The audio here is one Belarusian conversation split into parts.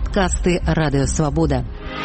Падкасты Радыёвабода.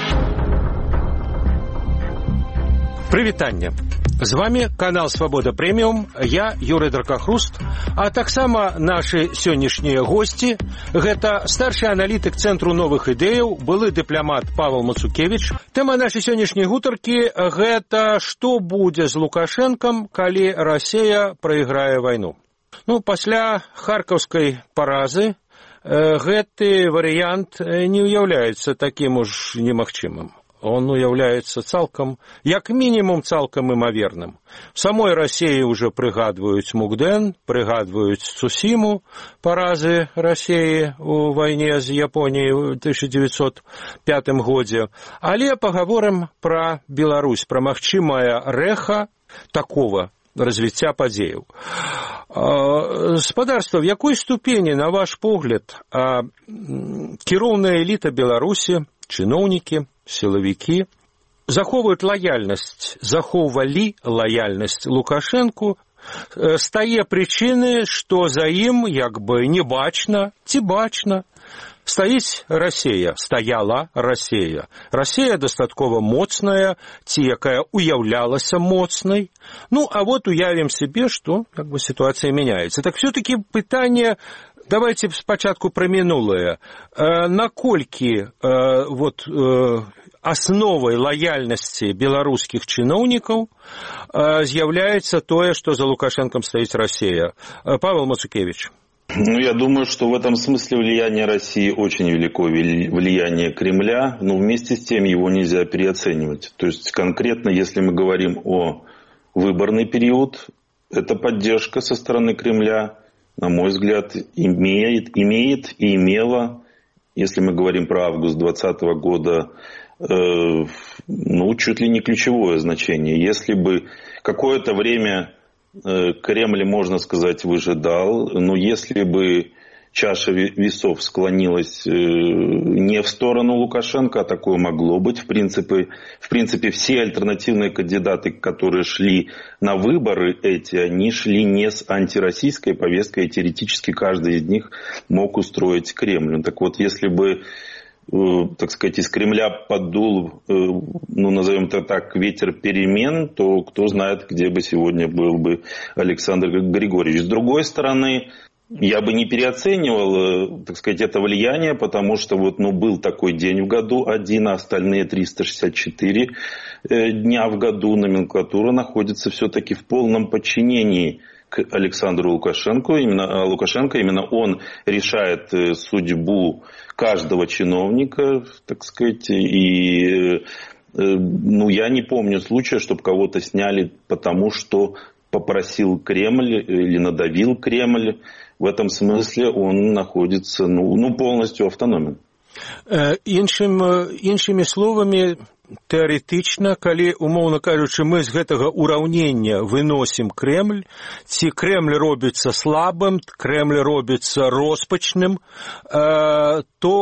Прывітанне. З вами канал Свабода Прэміум, я Юрый Дракахруст, а таксама нашы сённяшнія госці. Гэта старшы аналітык Цэнтру новых ідэяў, былы дыпламат Павел Мацукевич. Тэма нашай сённяшняй гутаркі – гэта што будзе з Лукашэнкам, калі Расія прайграе вайну. Пасля харкаўскай паразы гэты варыянт не ўяўляецца такім уж немагчымым. Он уяўляецца цалкам, як мінімум цалкам імаверным. В самой Расіі ўжо прыгадваюць Мукден, прыгадваюць Цусіму, паразы Расіі ў вайне з Японіяй ў 1905 годзе. Але пагаворым пра Беларусь, пра магчымае рэха такого развіцця падзеяў. Спадарства, в якой ступені, на ваш погляд, кіроўная эліта Беларусі, чыноўнікі, сілавікі захоўваюць лаяльнасць, захоўвалі лаяльнасць Лукашэнку з тае прычыны, што за ім як бы не бачна ці бачна стаіць Расія, стаяла Расія. Расія дастаткова моцная, ці якая уяўлялася моцнай. А вот уявім себе, што как бы сітуацыя мяняецца. Так все-таки пытанне, давайте спачатку пра мінулае. Наколькі асновай лаяльнасці беларускіх чыноўнікаў з'яўляецца тое, што за Лукашэнкам стаіць Расія? Павел Мацукевич. Я думаю, что в этом смысле влияние России очень велико, влияние Кремля, но вместе с тем его нельзя переоценивать. То есть конкретно, если мы говорим о выборный период, эта поддержка со стороны Кремля, на мой взгляд, имеет и имела, если мы говорим про август 2020 года, чуть ли не ключевое значение. Если бы какое-то время Кремль, можно сказать, выжидал, но если бы чаша весов склонилась не в сторону Лукашенко, а такое могло быть, в принципе, все альтернативные кандидаты, которые шли на выборы они шли не с антироссийской повесткой, и теоретически каждый из них мог устроить Кремль. Так вот, если бы, так сказать, из Кремля поддул, назовем это так, ветер перемен, то кто знает, где бы сегодня был бы Александр Григорьевич. С другой стороны, я бы не переоценивал, так сказать, это влияние, потому что был такой день в году один, а остальные 364 дня в году номенклатура находится все-таки в полном подчинении к Александру Лукашенко. Именно он решает судьбу каждого чиновника, так сказать, и я не помню случая, чтобы кого-то сняли потому, что попросил Кремль или надавил Кремль. В этом смысле он находится полностью автономен. Іншымі словамі, тэарэтычна, калі, умоўна кажучы, мы з гэтага ўраўнення выносім Кремль, ці Кремль робіцца слабым, Кремль робіцца роспачным, то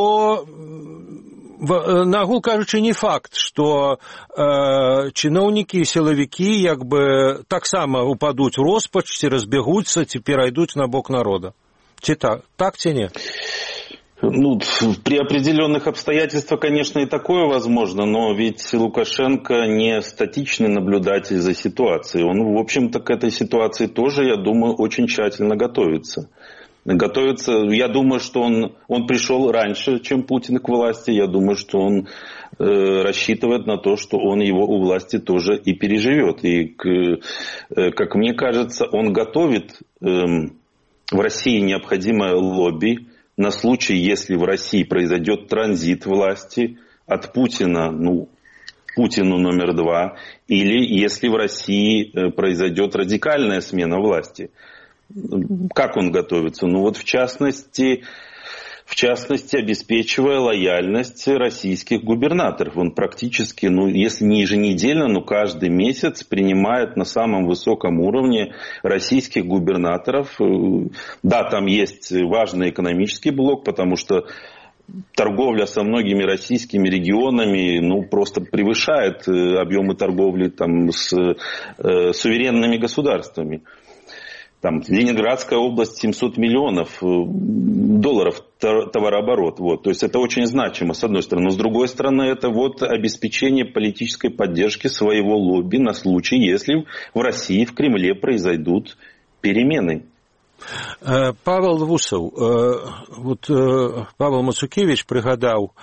нагул кажучы, не факт, што чыноўнікі і сілавікі як бы таксама упадуць у роспач, ці разбягуцца, ці перайдуць на бок народа. Ці так ці не? При определенных обстоятельствах, конечно, и такое возможно, но ведь Лукашенко не статичный наблюдатель за ситуацией. Он, в общем-то, к этой ситуации тоже, я думаю, очень тщательно готовится. Я думаю, что он пришел раньше, чем Путин к власти. Я думаю, что он рассчитывает на то, что он его у власти тоже и переживет. И, как мне кажется, он готовит в России необходимое лобби на случай, если в России произойдет транзит власти от Путина, Путину номер 2, или если в России произойдет радикальная смена власти. Как он готовится? В частности, обеспечивая лояльность российских губернаторов. Он практически, если не еженедельно, но каждый месяц принимает на самом высоком уровне российских губернаторов. Да, там есть важный экономический блок, потому что торговля со многими российскими регионами просто превышает объемы торговли с суверенными государствами. Там Ленинградская область 700 миллионов долларов товарооборот. Вот. То есть это очень значимо, с одной стороны. Но с другой стороны, это вот обеспечение политической поддержки своего лобби на случай, если в России, в Кремле произойдут перемены. Павел Вусаў, вот Павел Мацукевич прыгадаў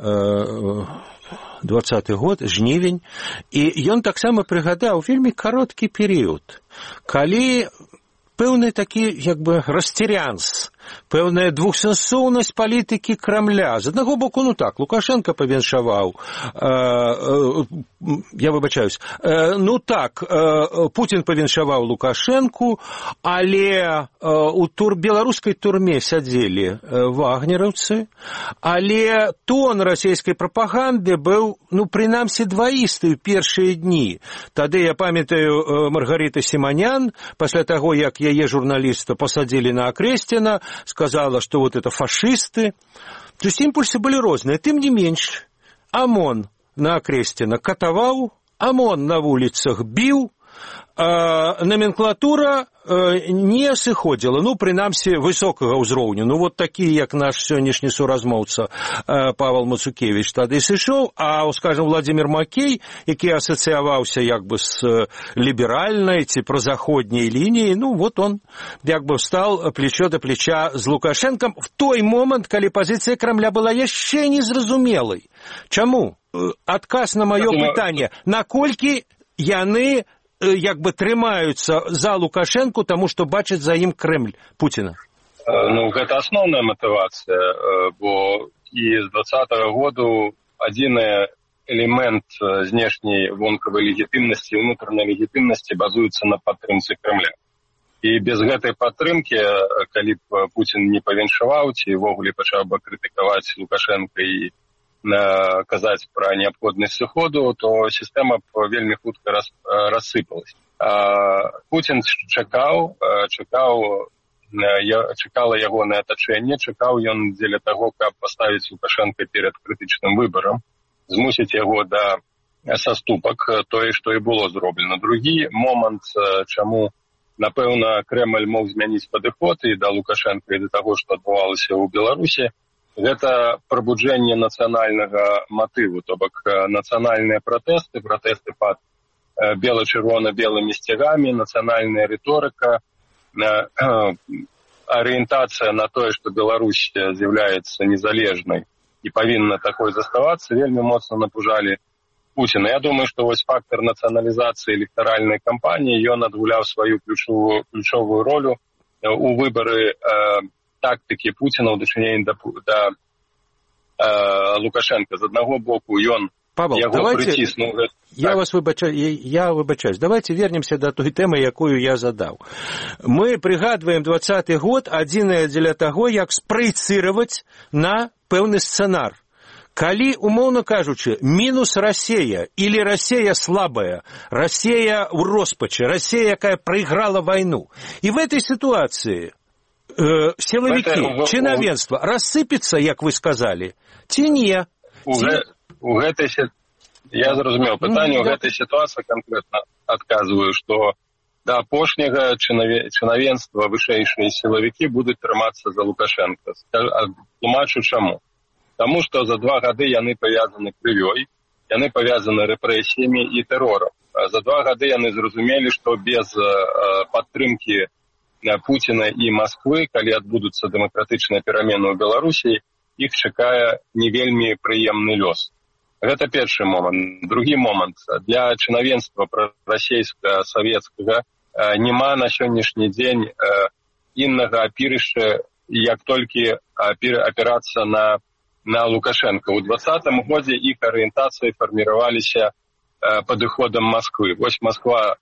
20-й год, жнівень, і ён таксама прыгадаў вельмі кароткі перыяд, калі пэўны такі, як бы, расцірянс, пэўная двухсэнсоўнасць палітыкі Крамля. З аднаго боку, ну так, Лукашенко павіншаваў, я выбачаюсь, ну так, Путін павіншаваў Лукашенку, але у беларускай турме сядзелі вагнераўцы, але тон расійскай прапаганды быў, ну, прынамсі, дваісты ў першыя дні. Тады, я памятаю, Маргарита Сіманян, пасля таго, як яе журналіста пасадзілі на Акрэсціна, сказала, что вот это фашисты. То есть импульсы были разные. Тем не меньше, ОМОН на Акрэсціна катаваў, ОМОН на вуліцах біў, номенклатура не сыходзіла, ну, прынамсі, высокага ўзроўню. Ну, вот такі, як наш сённяшні суразмоўца Павел Мацукевич тады сышоў, а, скажем, Владимир Макей, які асацыяваўся як бы з ліберальнай ці прозаходняй лініяй, ну, вот он як бы стал плечо до плеча з Лукашенком в той момент, калі пазіцыя Крамля была яшчэ незразумелай. Чаму? Адказ на маё пытанне, наколькі яны як бы трымаюцца за Лукашенко, таму што бачаць за ім Крэмль Пуціна? Ну, гэта асноўная матывацыя, бо і з 20-го году адзіны элемент знешняй вонкавай легітымнасці і ўнутранай легітымнасці базуецца на падтрымцы Крэмля. І без гэтай падтрымкі, калі б Пуцін не павіншаваў ці ўвогуле пачаў бы крытыкаваць Лукашенка і казаць пра неабходнасць сыходу, то сістэма вельмі хутка рассыпалась. Пуцін чакала ягонае атачэнне, чакаў ён дзеля таго, каб паставіць Лукашенка перад крытычным выбарам, змусіць яго да саступак, тое, што і было зроблена. Другі момант, чаму, напэўна, Крэмль мог змяніць падыход і да Лукашенка, і да таго, што адбывалася ў Беларусі, гэта прабуджэнне нацыянальнага матыву, то бок нацыянальныя пратэсты пад бела-чырвона-белымі сцягамі, нацыянальная рыторыка, арыентацыя на тое, што Беларусь з'яўляецца незалежнай і павінна такой заставацца, вельмі моцна напужалі Пуціна. Я думаю, што вось фактар нацыяналізацыі электаральнай кампаніі, ён адгуляў сваю ключовую ролю у выбары тактыкі Пуціна ў дачыненні да Лукашенка. З аднаго боку, ён яго прыціснуў. Я выбачаюсь. Давайте вернемся до той темы, якую я задаў. Мы прыгадваем 20-й год адзінае дзеля таго, як спраецыраваць на пэўны сцэнар. Калі, умоўно кажучы, минус Россия или Россия слабая, Россия в роспачи, Россия, якая проиграла войну. И в этой ситуации силовики, чиновенство рассыпется, як вы сказали, ці не? Я зразумеў пытанне, у гэтай сітуацыі канкрэтна адказваю, што да апошняга чынавенства вышэйшыя сілавікі будуць трымацца за Лукашенка. Тлумачу чаму. Таму што за 2 гады яны павязаны крывёй, яны павязаны рэпрэсіямі і тэрорам. За 2 гады яны зразумелі, што без падтрымкі Пуціна і Масквы, калі адбудуцца дэмакратычныя перамены ў Беларусі, іх чакае не вельмі прыемны лёс. Гэта першы момант. Другі момант. Для чынавенства расійска-савецкага няма на сённяшні дзень іннага апірышча, як толькі апірацца на Лукашенка. У 20-м годзе іх арыентацыі фарміраваліся падыходам Масквы. Вось Масква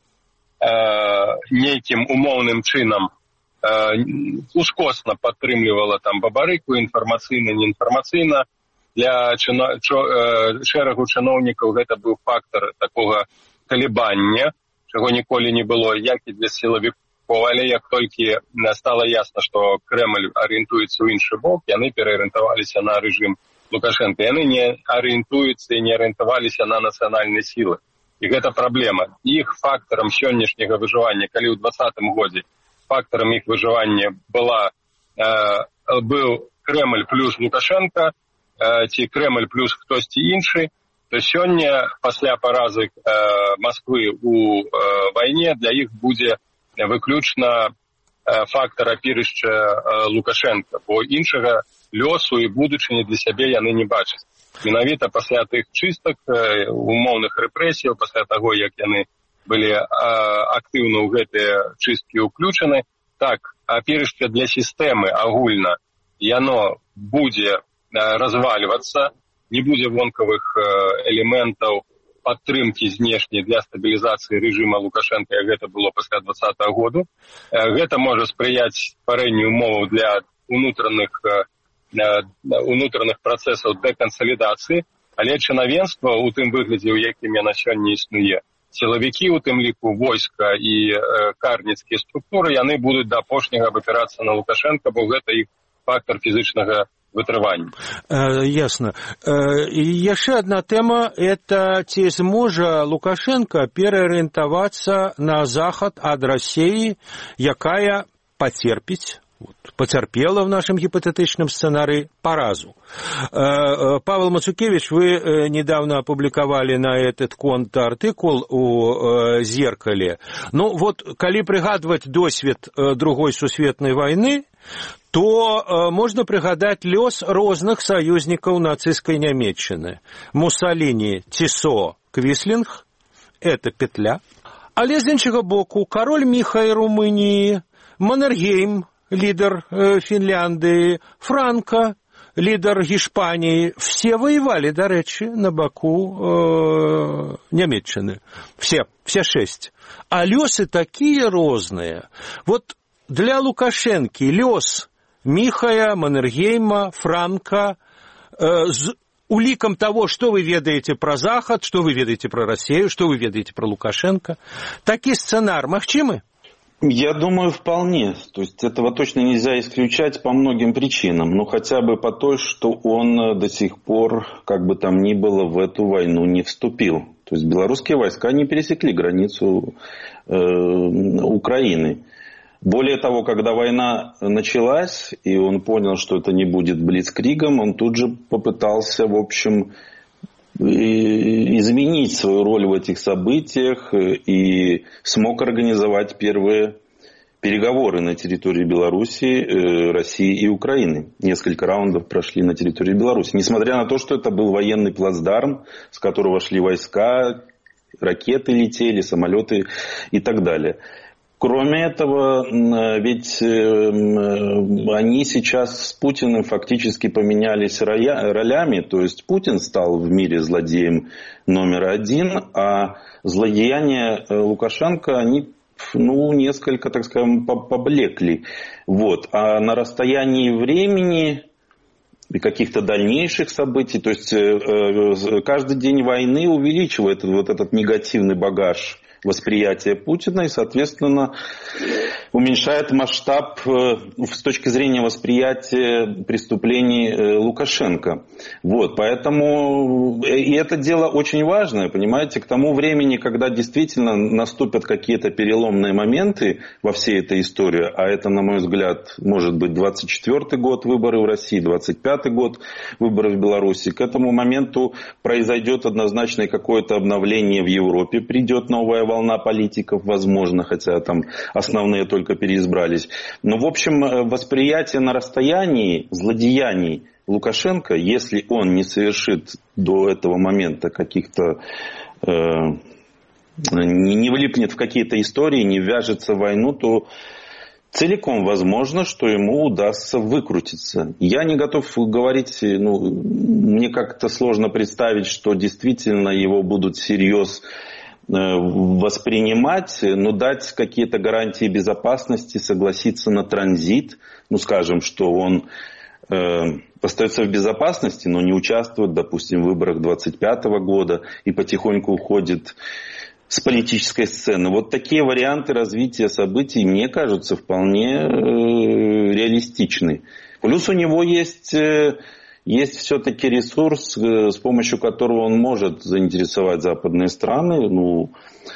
нейкім умоўным чынам ускосна падтрымлівала там бабарыку, інфармацыйна, неінфармацыйна. Для шэрагу чыноўнікаў гэта быў фактар такога калібання, чаго ніколі не было, як і для сілавікоў. Але як толькі стала ясна, што Крэмль арыентуецца ў іншы бок, яны пераарыентаваліся на рэжым Лукашенка. Яны не арыентуюцца і не арыентаваліся на нацыянальныя сілы. І гэта праблема. Іх фактарам сённяшняга выжывання, калі ў 20-м годзе фактарам іх выжывання быў Крэмль плюс Лукашенко, ці Крэмль плюс хтосьці іншы, то сёння, пасля паразы Масквы ў вайне, для іх будзе выключна фактар апірышча Лукашенка, бо іншага лёсу і будучыні для сябе яны не бачаць. Менавіта пасля тых чыстак, умоўных рэпрэсіяў, пасля таго, як яны былі актыўна ў гэтыя чысткі ўключаны, так, апірышча для сістэмы агульна, яно будзе развальвацца, не будзе вонкавых элементаў падтрымкі знешняй для стабілізацыі рэжыма Лукашенка, як гэта было пасля 2020 году. Гэта можа спрыяць стварэнню умоваў для унутраных працэсаў дэкансалідацыі, але чынавенства ў тым выглядзе, у якім яна сёння існуе, сілавікі, у тым ліку войска і карніцкія структуры, яны будуць да апошняга абапірацца на Лукашенка, бо гэта іх фактар фізычнага вытрывання. Ясно. І яшчэ одна тэма, это ці зможа Лукашенко пераарыентавацца на захад ад Расіі, якая потерпела в нашем гипотетичном сценарии поразу. Павел Мацукевич, вы недавно опубликовали на этот конт артыкул у «Зеркале». Ну вот, калі прыгадваць досвед другой сусветнай войны, то можно прыгадаць лёс розных саюзнікаў нацысцкай Нямецчыны. Муссаліні, Тисо, Квіслінг – это петля. Але з іншага боку, король Міхай Румыніі, Маннергейм, лидер Финляндии, Франко, лидер Испании, все воевали, до речи, на боку Нямецчины. Все 6. А лёсы такие розные. Вот для Лукашенки лёс Михая, Маннергейма, Франко з уликом того, что вы ведаете про Захад, что вы ведаете про Россию, что вы ведаете про Лукашенко. Такие сценарии магчимы? Я думаю, вполне. То есть этого точно нельзя исключать по многим причинам. Ну, хотя бы по той, что он до сих пор, как бы там ни было, в эту войну не вступил. То есть белорусские войска не пересекли границу Украины. Более того, когда война началась, и он понял, что это не будет блицкригом, он тут же попытался, в общем, изменить свою роль в этих событиях и смог организовать первые переговоры на территории Белоруссии, России и Украины. Несколько раундов прошли на территории Беларуси. Несмотря на то, что это был военный плацдарм, с которого шли войска, ракеты летели, самолеты и так далее. Кроме этого, ведь они сейчас с Путиным фактически поменялись ролями, то есть Путин стал в мире злодеем номер один, а злодеяния Лукашенко, они несколько, так скажем, поблекли. Вот. А на расстоянии времени и каких-то дальнейших событий, то есть каждый день войны увеличивает вот этот негативный багаж восприятие Путина и, соответственно, уменьшает масштаб с точки зрения восприятия преступлений Лукашенко. Вот, поэтому и это дело очень важное, понимаете, к тому времени, когда действительно наступят какие-то переломные моменты во всей этой истории, а это, на мой взгляд, может быть 24-й год выборы в России, 25-й год выборы в Беларуси, к этому моменту произойдет однозначно какое-то обновление в Европе, придет новая волна политиков, возможно, хотя там основные только переизбрались. Но, в общем, восприятие на расстоянии злодеяний Лукашенко, если он не совершит до этого момента каких-то, не влипнет в какие-то истории, не ввяжется в войну, то целиком возможно, что ему удастся выкрутиться. Я не готов говорить, мне как-то сложно представить, что действительно его будут всерьез воспринимать, но дать какие-то гарантии безопасности, согласиться на транзит, скажем, что он остается в безопасности, но не участвует, допустим, в выборах 25 года и потихоньку уходит с политической сцены. Вот такие варианты развития событий, мне кажутся, вполне реалистичны. Плюс у него есть все-таки ресурс, с помощью которого он может заинтересовать западные страны.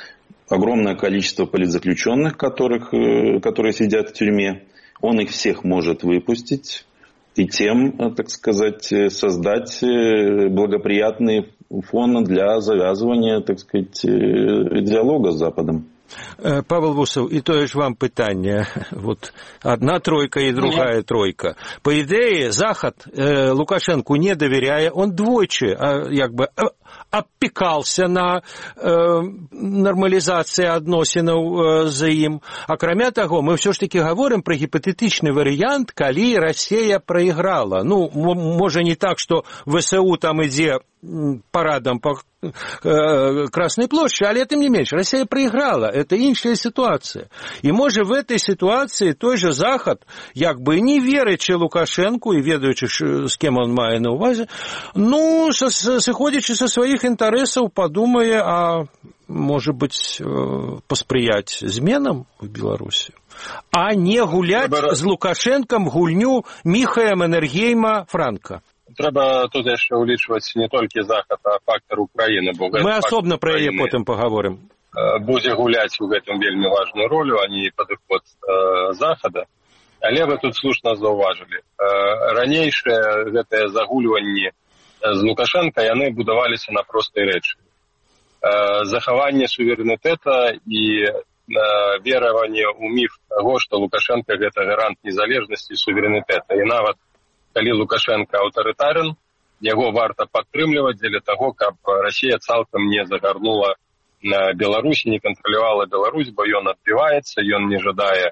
огромное количество политзаключенных, которые сидят в тюрьме. Он их всех может выпустить и тем, так сказать, создать благоприятный фон для завязывания, так сказать, диалога с Западом. Павел Вусов, і тое ж вам пытанне. Вот одна тройка и другая тройка. По идее, Захад Лукашенку не доверяя, он двойчы обпекался на нормалізацыі адносінаў з ім. Акрамя таго, мы ўсё ж таки говорим про гіпатэтычны варыянт, калі Россия проиграла. Ну, можа не так, что ВСУ там ідзе парадам по Красной площади, але тем не меньше, Россия проиграла. Это іншая ситуация. И может в этой ситуации той же Захад, як бы не верячи Лукашенку и ведаючи, с кем он мае на увазе, ну, сыходячи со своих интересов, подумая, а может быть, посприять зменам в Беларуси, а не гулять с Лукашенком гульню Міхая Маннергейма Франка. Трэба тут яшчэ улічваць не толькі Захад, а фактор Украіны. Мы асобна пра яе потым паговорым. Будзе гуляць у гэтым вельмі важную ролю, а не падыход Захада. Але вы тут слушна заўважылі. Ранейшыя гэтыя загульванні з Лукашенка, яны будаваліся на простай рэчы. Захаванне суверэнітэта і вераванне ў міф таго, што Лукашенка гэта гарант незалежнасці і суверэнітэта. І нават калі Лукашенко аўтарытарен, яго варта падтрымліваць дзеля таго, каб Расія цалкам не загарнула на Беларусі, не кантралявала Беларусь, бо ён адбіваецца, ён не жадае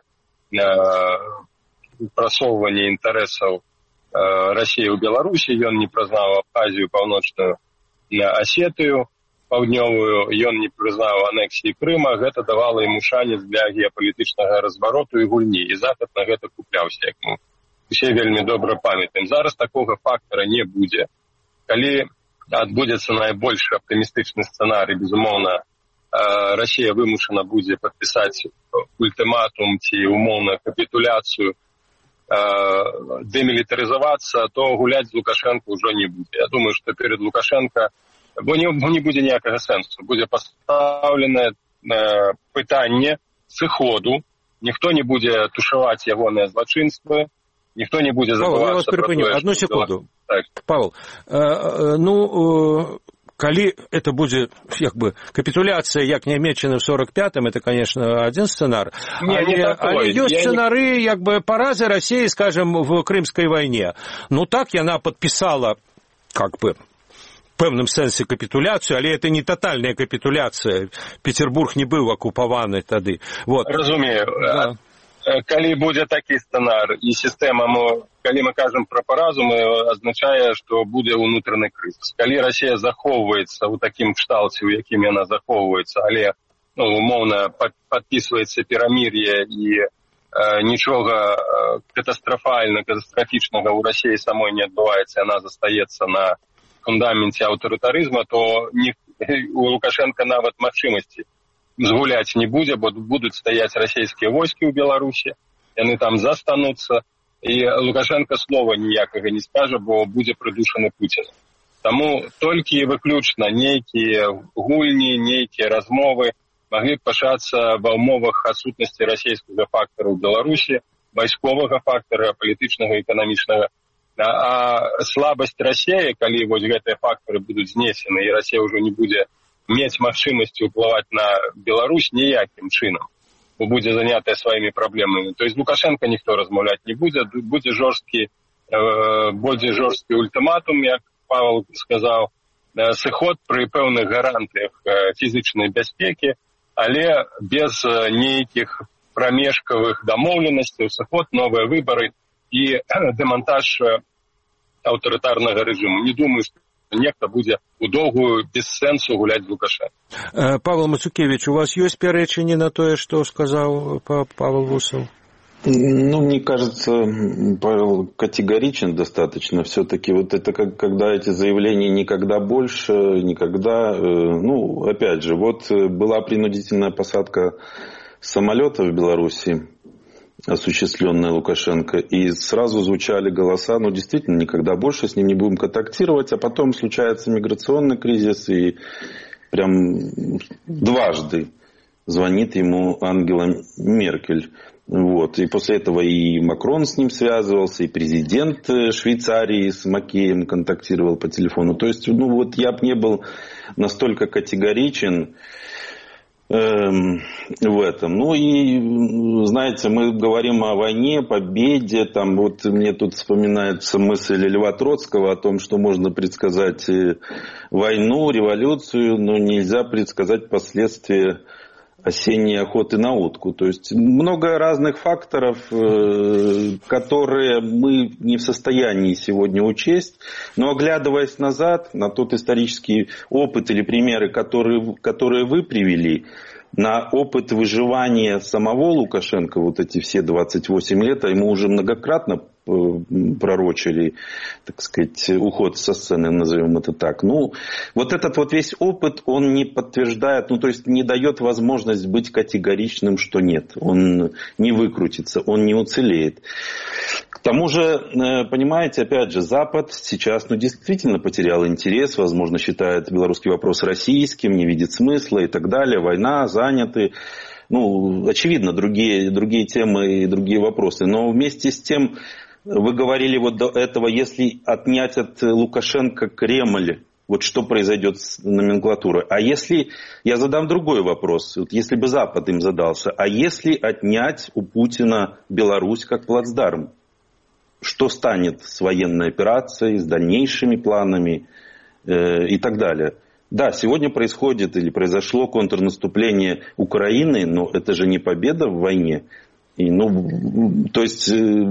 прасоўвання інтарэсаў Расіі ў Беларусі, ён не прызнаў Абхазію, Паўночную Асетыю, Паўднёвую, ён не прызнаў анексіі Крыма, гэта давала яму шанец для геапалітычнага развароту і гульні, і Захад на гэта купляўся, як мы усе вельмі добра памятаем. Зараз такога фактора не будзе. Калі адбудзецца найбольш аптымістычны сцэнарый, безумоўна, Расія вымушана будзе падпісаць ультыматум ці умоўную капітуляцыю, дэмілітарызавацца, то гуляць з Лукашенко ўжо не будзе. Я думаю, што перед Лукашенко не будзе ніякага сэнсу. Будзе пастаўленае пытанне сыходу, ніхто не будзе тушаваць ягоныя злачынствы, никто не будет забываться. Павел, я вас перепыню. Одну секунду. Так. Павел, калі это будет капитуляция, як нямеччына в 45-м, это, конечно, один сценар. Але есть сценары поразы России, скажем, в Крымской войне. Ну так, яна подписала в пэўным сэнсе капітуляцыю, але это не тотальная капітуляцыя. Петербург не быў акупаваны тады. Вот. Разумею. Да. Калі будзе такі сцэнар і сістэма, калі мы кажам пра паразу, азначае, што будзе ўнутраны крызіс. Калі Расія захоўваецца ў такім кшталце, у якім яна захоўваецца, але умоўна падпісваецца перамір'е і нічога катастрафічнага ў Расіі самой не адбываецца, яна застаецца на фундаменце аўтарытарызма, то у Лукашенка нават магчымасці згуляць не будзе, бо будуць стаяць расійскія войскі ў Беларусі, яны там застануцца, і Лукашенко слова ніякага не скажа, бо будзе прыдушаны Пуцін. Таму толькі выключна нейкія гульні, нейкія размовы маглі б пачацца ва ўмовах адсутнасці расійскага фактара ў Беларусі, вайсковага фактара, палітычнага, эканамічнага. А слабасць Расіі, калі вось гэтыя фактары будуць знесены, і Расія ўжо не будзе мець магчымасці ўплываць на Беларусь ніякім чынам, бо будзе занятая сваімі праблемамі. То есть Лукашенко ніхто размаўляць не будзе, будзе жорсткі ультыматум, як Павел сказаў, сыход пры пэўных гарантыях фізычнай бяспекі, але без нейкіх прамежкавых дамоўленасцяў, сыход, новыя выбары і дэмантаж аўтарытарнага рэжыму. Не думаю, што нехта будзе у доўгую без сэнсу гуляць з Лукашенко. Павел Мацукевич, у вас есть пярэчанне на тое, что сказал Павел Вусов? Мне кажется, Павел категоричен достаточно. Все-таки вот это когда эти заявления «никогда больше», «никогда». Опять же, вот была принудительная посадка самолета в Беларуси, осуществленная Лукашенко, и сразу звучали голоса, действительно, никогда больше с ним не будем контактировать, а потом случается миграционный кризис, и прям дважды звонит ему Ангела Меркель. Вот. И после этого и Макрон с ним связывался, и президент Швейцарии с Макеем контактировал по телефону. То есть, я бы не был настолько категоричен в этом. Знаете, мы говорим о войне, победе. Там мне тут вспоминается мысль Льва Троцкого о том, что можно предсказать войну, революцию, но нельзя предсказать последствия осенней охоты на утку. То есть много разных факторов, которые мы не в состоянии сегодня учесть. Но оглядываясь назад на тот исторический опыт или примеры, которые вы привели, на опыт выживания самого Лукашенко, эти все 28 лет, а ему уже многократно пророчили, так сказать, уход со сцены, назовем это так. Этот весь опыт, он не подтверждает, то есть не дает возможность быть категоричным, что нет. Он не выкрутится, он не уцелеет. К тому же, понимаете, опять же, Запад сейчас действительно потерял интерес, возможно, считает белорусский вопрос российским, не видит смысла и так далее. Война, заняты. Очевидно, другие темы и другие вопросы. Но вместе с тем, вы говорили до этого, если отнять от Лукашенко Кремль, что произойдет с номенклатурой? А если, я задам другой вопрос, если бы Запад им задался, а если отнять у Путина Беларусь как плацдарм? Что станет с военной операцией, с дальнейшими планами и так далее? Да, сегодня происходит или произошло контрнаступление Украины, но это же не победа в войне. То есть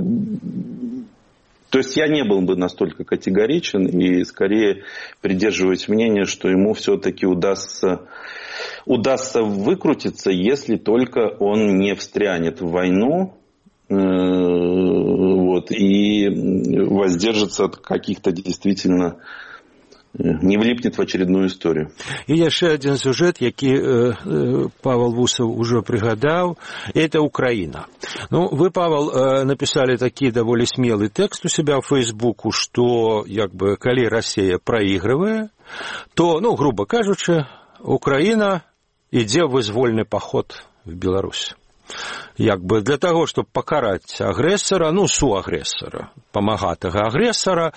я не был бы настолько категоричен и скорее придерживаюсь мнения, что ему все-таки удастся выкрутиться, если только он не встрянет в войну и воздержится от каких-то действительно, не влипнет в очередную историю. І яшчэ один сюжет, які Павел Вусов уже пригадал, это Украина. Вы, Павел, написали такі даволі смелый текст у себя в Фейсбуку, что калі Россия проигрывает, то, грубо кажучи, Украина ідзе в вызвольны поход в Беларусь. Для того, чтобы покарать агрессора, суагрессора, помагатага агрессора,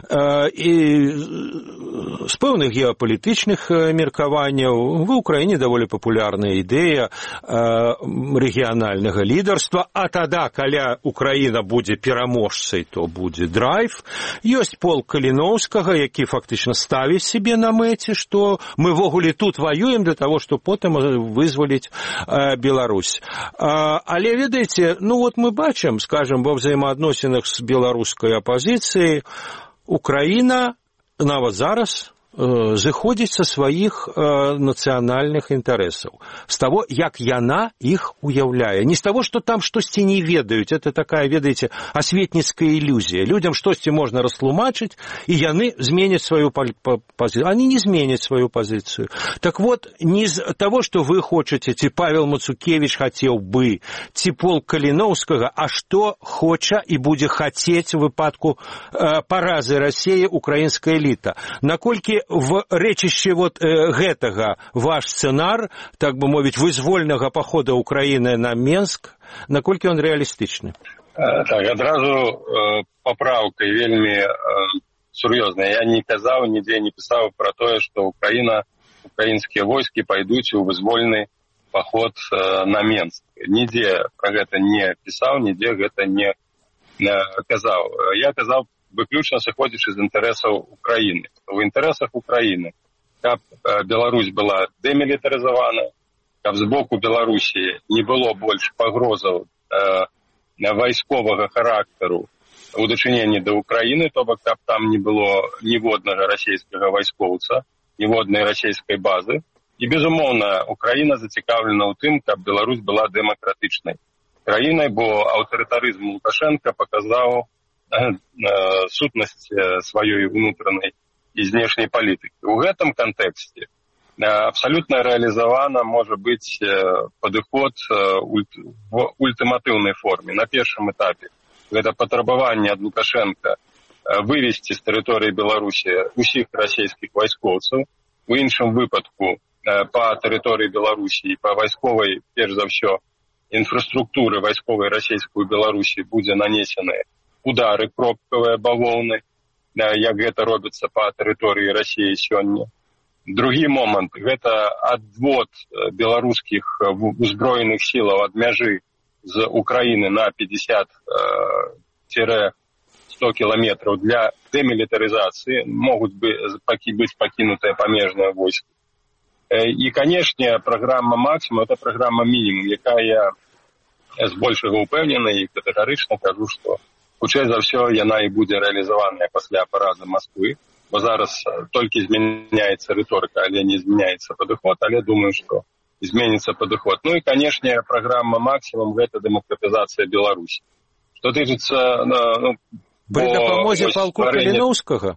и з пэўных геапалітычных меркаванняў в Украине даволі папулярная ідэя рэгіянальнага лідарства, а тогда, калі Украина будзе пераможцай, то будзе драйв. Ёсць Пол Каліноўскага, які фактычна ставіць себе на мэце, што мы ввогуле тут воюем для того, чтобы потым вызволіць Беларусь. Але, ведаеце, мы бачым, скажем, во взаимоотносинах с беларускай апозіцыяй, Украина нават зараз зыходзіць са сваіх нацыянальных інтарэсаў, з таго, як яна іх уяўляе. Не з таго, што там штосьці не ведаюць, это такая, ведаеце, асветніцкая ілюзія. Людям штосьці можна растлумачыць, і яны зменяць сваю пазіцыю. Они не зменяць сваю пазіцыю. Так вот, не з таго, што вы хочаце, ці Павел Мацукевич хацеў бы, ці Пол Каліноўскага, а што хоча і будзе хацець у выпадку паразы Расіі украінская эліта. Наколькі в рэчышчы гэтага ваш сцэнар, так бы мовіць, вызвольнага пахода Украіны на Менск, наколькі ён рэалістычны? Так, адразу папраўка вельмі сур'ёзная. Я не казаў, нідзе не пісаў пра тое, што украінскія войскі пайдуць у вызвольны паход на Менск. Нідзе пра гэта не пісаў, нідзе гэта не казаў. Я казаў выключна сыходзячы з інтарэсаў Украіны. В інтарэсах Украіны, каб Беларусь была дэмілітарызавана, каб з боку Беларусі не было больш пагрозаў вайсковага характару у дачыненні да Украіны, то бок каб там не было ніводнага расійскага вайскоўца, ніводнай расійскай базы. І, безумоўна, Украіна зацікаўлена ў тым, каб Беларусь была дэмакратычнай краінай, бо аўтарытарызм Лукашенка паказаў сутнасць сваёй унутранай і знешняй палітыкі. У гэтым кантэксце абсалютна рэалізавана можа быць падыход в ультыматыўнай форме. На першым этапе гэта патрабаванне ад Лукашенка вывесці з тэрыторыі Беларусі усіх расійскіх вайскоўцаў. У іншым выпадку па тэрыторыі Беларусі, па вайсковай, перш за ўсё, інфраструктуры вайсковай расійскую Беларусі будзе нанесены удары кропкавыя, бавоўны, як гэта робіцца па тэрыторыі Расіі сёння. Другі момант – гэта адвод беларускіх узброеных сілаў ад мяжы з Украіны на 50-100 кіламетраў для дэмілітарызацыі, могуць быць пакінутыя памежныя войскі. І, канешне, праграма «Максимум» – это праграма «Мінімум», якая я збольшага ўпэўнены і катэгарычна кажу, што хутчэй за ўсё яна і будзе рэалізаваная пасля паразы Масквы, бо зараз толькі змяняецца рыторыка, але не змяняецца падыход, але думаю, што зменіцца падыход. Ну і, канешне, праграма «Максимум» – гэта дэмакратызацыя Беларусі. Што тычыцца... Пры дапамозе палку Каліноўскага?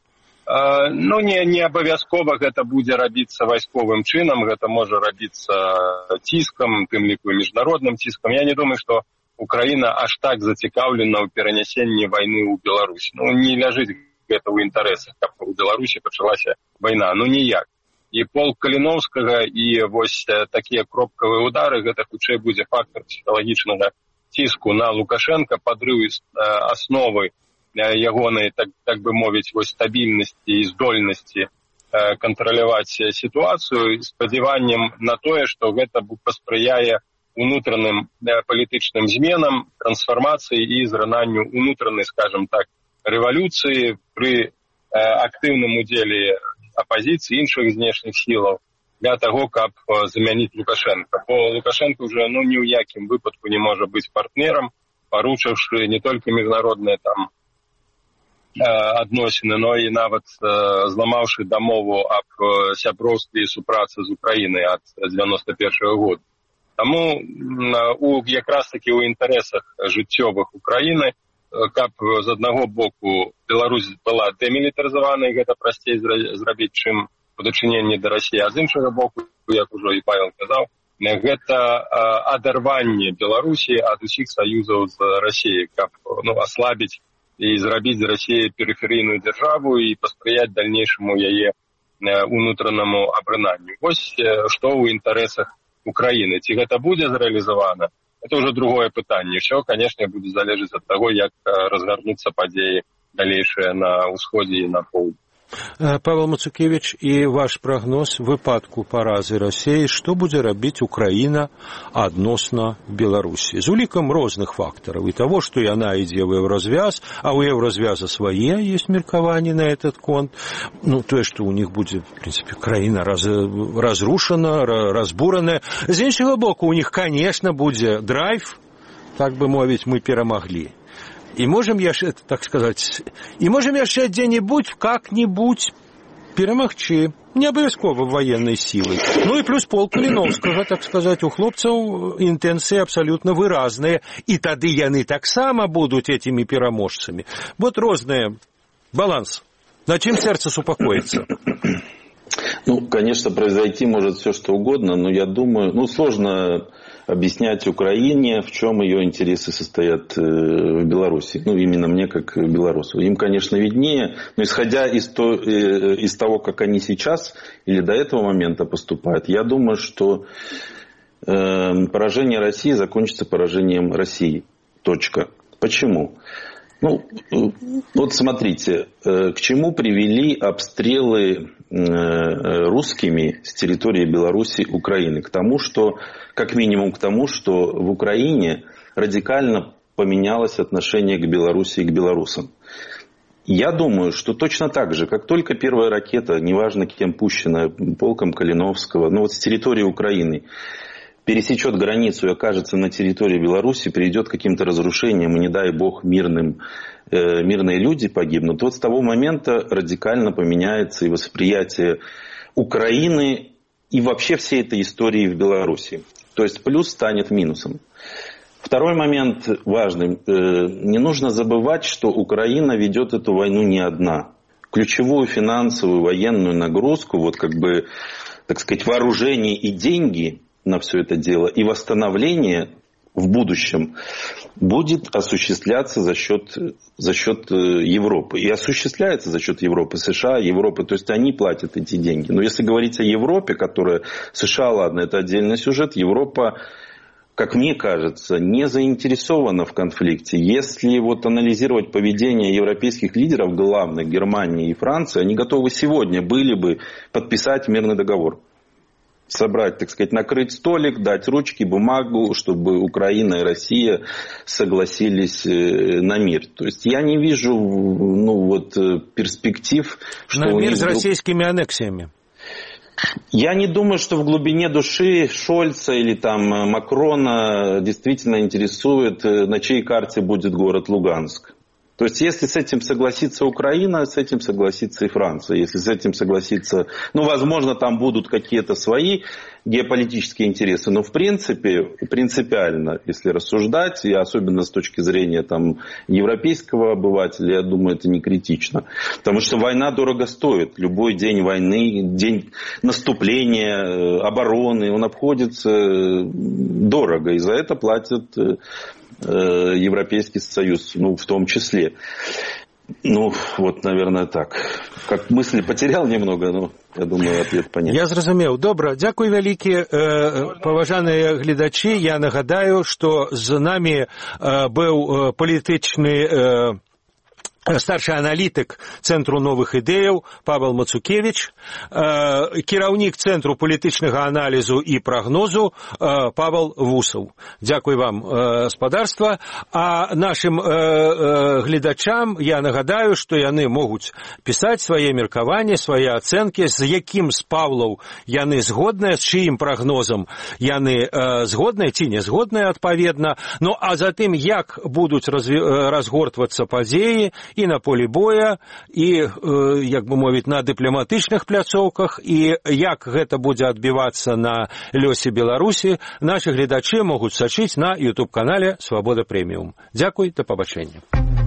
Не абавязкова гэта будзе рабіцца вайсковым чынам, гэта можа рабіцца ціскам, тым ліку міжнародным ціскам. Я не думаю, што Украіна аж так зацікаўлена ў перанясенні вайны ў Беларусі. Не ляжыць гэта ў інтарэсах, каб у Беларусі пачалася вайна. Ніяк. І полк Каліноўскага і вось такія кропкавыя удары, гэта хутчэй будзе фактор псіхалагічнага ціску на Лукашенка, падрыў асновы ягонай, так бы мовіць, вось стабільнасці і здольнасці кантраляваць сітуацыю, спадзяваннем на тое, што гэта паспрыяе унутраным палітычным зменам, трансфармацыі і зрананню унутранай, скажем так, рэвалюцыі пры актыўным удзеле апазіцыі іншых знешніх сілаў для таго, каб замяніць Лукашенка. Бо Лукашенко ўжо ні ў якім выпадку не можа быць партнерам, парушыўшы не толькі міжнародныя там адносіны, но і нават зламаўшы дамову аб сяброўстве і супрацы з Украінай ад 91-го года. Таму якраз такі ў інтарэсах жыццёвых Украіны, каб з аднаго боку Беларусь была дэмілітарызавана, і гэта прасцей зрабіць, чым у дачыненні да Расіі, а з іншага боку, як ужо і Павел казаў, гэта адарванне Беларусі ад усіх саюзаў з Расіяй, каб аслабіць і зрабіць з Расіяй перыферыйную дзяржаву і паспрыяць дальнейшаму яе унутранаму абрынанню. Вось што ў інтарэсах Украіны. Ці гэта будзе зрэалізавана? Это ўжо другое пытанне. Усё, канешне, будзе залежыць ад таго, як разгарнуцца падзеі далейшыя на ўсходзе і на поўдні. Павел Мацукевич, і ваш прагноз выпадку паразы Расіі, што будзе рабіць Украіна адносна Беларусі? З улікам розных фактараў. І таго, што яна ідзе ў еўразвяз, а ў еўразвяза свае ёсць меркаванні на этот конт. Тое, што ў них будзе, в прынцыпе, краіна разрушана, разбураная. З іншага боку, у них, конечно, будзе драйв, так бы мовіць, мы перамаглі. И можем яшчэ, так сказать, дзе-небудзь, как-нибудь перамагчы, не абавязкова военной силой. И плюс полк Каліноўскага, так сказать, у хлопцаў інтэнцыі абсолютно выразныя, и тады яны таксама будут этими пераможцамі. Вот розные баланс. На чем сердце успокоится? Конечно, произойти может все что угодно, но я думаю, сложно объяснять Украине, в чем ее интересы состоят в Беларуси. Именно мне, как белорусу. Им, конечно, виднее, но исходя из того, как они сейчас или до этого момента поступают, я думаю, что поражение России закончится поражением России. Точка. Почему? Вот смотрите, к чему привели обстрелы русскими с территории Беларуси Украины? К тому, что, как минимум к тому, что в Украине радикально поменялось отношение к Беларуси и к белорусам. Я думаю, что точно так же, как только первая ракета, неважно кем пущена, полком Калиновского, с территории Украины, пересечет границу и окажется на территории Беларуси, приведет к каким-то разрушениям, и не дай бог мирные люди погибнут, вот с того момента радикально поменяется и восприятие Украины и вообще всей этой истории в Беларуси. То есть плюс станет минусом. Второй момент важный. Не нужно забывать, что Украина ведет эту войну не одна. Ключевую финансовую, военную нагрузку, вооружение и деньги на все это дело и восстановление в будущем будет осуществляться за счет Европы. И осуществляется за счет Европы, США, Европы. То есть они платят эти деньги. Но если говорить о Европе, которая... США, ладно, это отдельный сюжет. Европа, как мне кажется, не заинтересована в конфликте. Если вот анализировать поведение европейских лидеров, главных, Германии и Франции, они готовы сегодня были бы подписать мирный договор. Собрать, так сказать, накрыть столик, дать ручки, бумагу, чтобы Украина и Россия согласились на мир. То есть я не вижу перспектив, что... На мир с российскими аннексиями. Я не думаю, что в глубине души Шольца или там Макрона действительно интересует, на чьей карте будет город Луганск. То есть, если с этим согласится Украина, с этим согласится и Франция. Если с этим согласится... возможно, там будут какие-то свои геополитические интересы. Но, в принципе, принципиально, если рассуждать, и особенно с точки зрения там, европейского обывателя, я думаю, это не критично. Потому что война дорого стоит. Любой день войны, день наступления, обороны, он обходится дорого. И за это платят... Европейский Союз, в том числе. Наверное, так. Как мысли потерял немного, но я думаю, ответ понятен. Я зразумеў. Добра, дзякуй вялікі, паважаныя гледачі. Я нагадаю, што з намі быў палітычны старшы аналітык Цэнтру новых ідэяў Павел Мацукевич, кіраўнік Цэнтру палітычнага аналізу і прагнозу Павел Вусаў. Дзякуй вам, спадарства. А нашым гледачам я нагадаю, што яны могуць пісаць свае меркаванні, свае ацэнкі, з якім з Павлаў яны згодныя, з чыім прагнозам яны згодныя ці не згодныя, адпаведна. А затым, як будуць разгортвацца падзеі і на полі боя, і, як бы мовіць, на дыпламатычных пляцоўках, і як гэта будзе адбівацца на лёсе Беларусі, нашы гледачы могуць сачыць на YouTube-канале «Свабода Прэміум». Дзякуй, да пабачэння.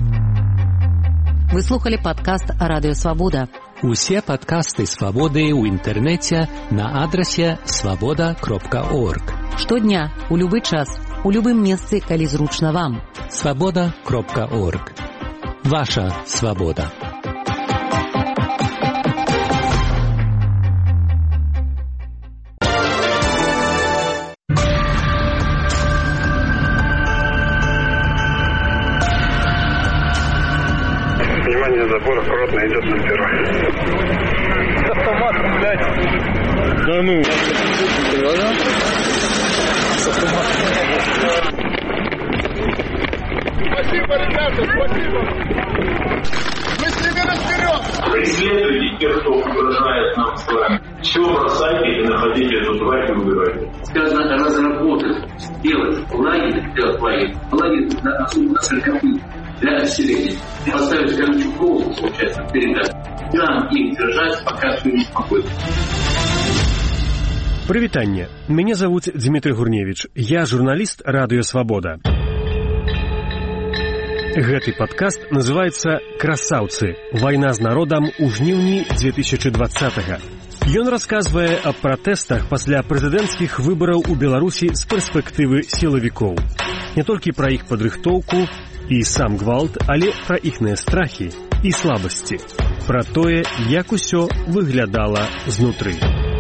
Вы слухали падкаст «Радыё Свабода». Усе падкасты «Свабоды» ў інтэрнэце на адрасе свабода.орг. Штодня, у любы час, у любым месцы, калі зручна вам. свабода.орг. Ваша свобода. Внимание, забор аккуратно идет на первый. С автоматом, блядь. Да ну. С автоматом. Спасибо, ребята, спасибо. Мы стремимся вперед. Преследуйте тех, кто угрожает нам с вами. Все бросайте и находите эту тварь и убирайте. Сказано разработать, сделать лагерь, особенно сороковых, для отселения. Поставить колючую проволоку, получается, передать. Там их держать, пока все не спокойно. Прывітанне. Мяне завуць Дмітрый Гурневіч. Я журналіст Радыё Свабода. Гэты падкаст называецца «Красаўцы. Вайна з народам у жніўні 2020-го». Ён расказвае аб пратэстах пасля прэзідэнцкіх выбараў у Беларусі з перспектывы сілавікоў. Не толькі пра іх падрыхтоўку і сам гвалт, але пра іхныя страхі і слабасці. Пра тое, як усё выглядала знутры.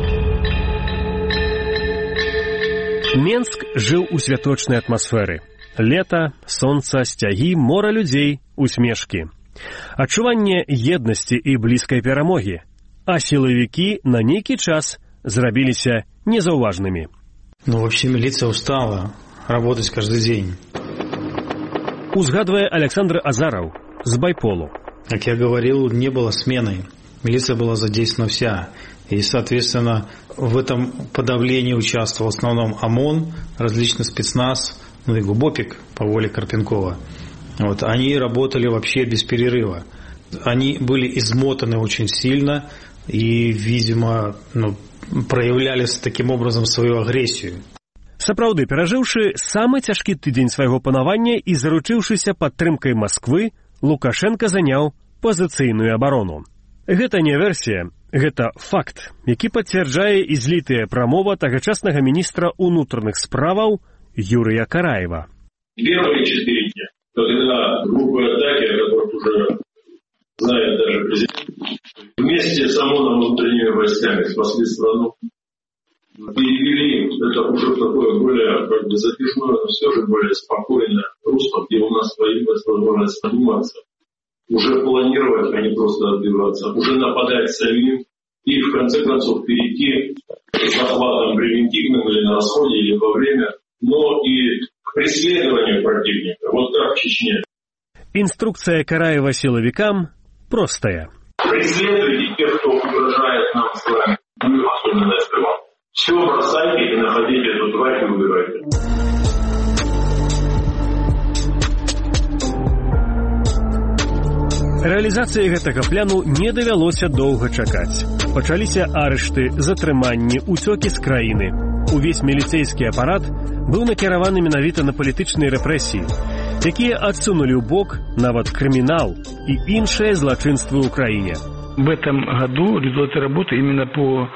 Менск жыў у святочнай атмасферы. Лета, сонца, сцягі, мора людзей, усмешкі. Адчуванне еднасці і блізкай перамогі. А сілавікі на нейкі час зрабіліся незаўважнымі. Вообще милиция устала работать каждый день. Узгадывая Александр Азаров с Байполу. Как я говорил, не было смены. Милиция была задействована вся. И, соответственно, в этом подавлении участвовал в основном ОМОН, различный спецназ, и ГУБОПИК по воле Карпенкова. Они работали вообще без перерыва. Они были измотаны очень сильно и, видимо, проявляли таким образом свою агрессию. Сапраўды, перажыўшы самы цяжкі тыдзень свайго панавання і заручыўшыся падтрымкай Масквы, Лукашенко заняў пазіцыйную абарону. Гэта не версія, гэта факт, які пацвярджае і злітая прамова тагачаснага міністра ўнутраных справаў Юрия Караева. Первые 4 дня, когда группы атаки, о которых уже знает даже президент, вместе с ОМОНом внутренними войсками спасли страну. Перевели это уже в такое более затяжное, но все же более спокойное русло, где у нас появилась возможность подниматься, уже планировать, а не просто отбиваться, уже нападать самим и в конце концов перейти к захватам превентивным или на расходе, или во время, но и к преследованию противника, вот как в Чечне. Инструкция Караева силовикам простая. Преследуйте тех, кто угрожает нам с вами, мы особенно скрываем. Все бросайте и находите эту тварь и убирайте. Рэалізацыі гэтага пляну не давялося доўга чакаць. Пачаліся арышты, затрыманні, уцёкі з краіны. Увесь міліцэйскі апарат быў накіраваны менавіта на палітычныя рэпрэсіі, якія адсунулі ў бок нават крымінал і іншыя злачынствы ў краіне. В этом году результаты работы именно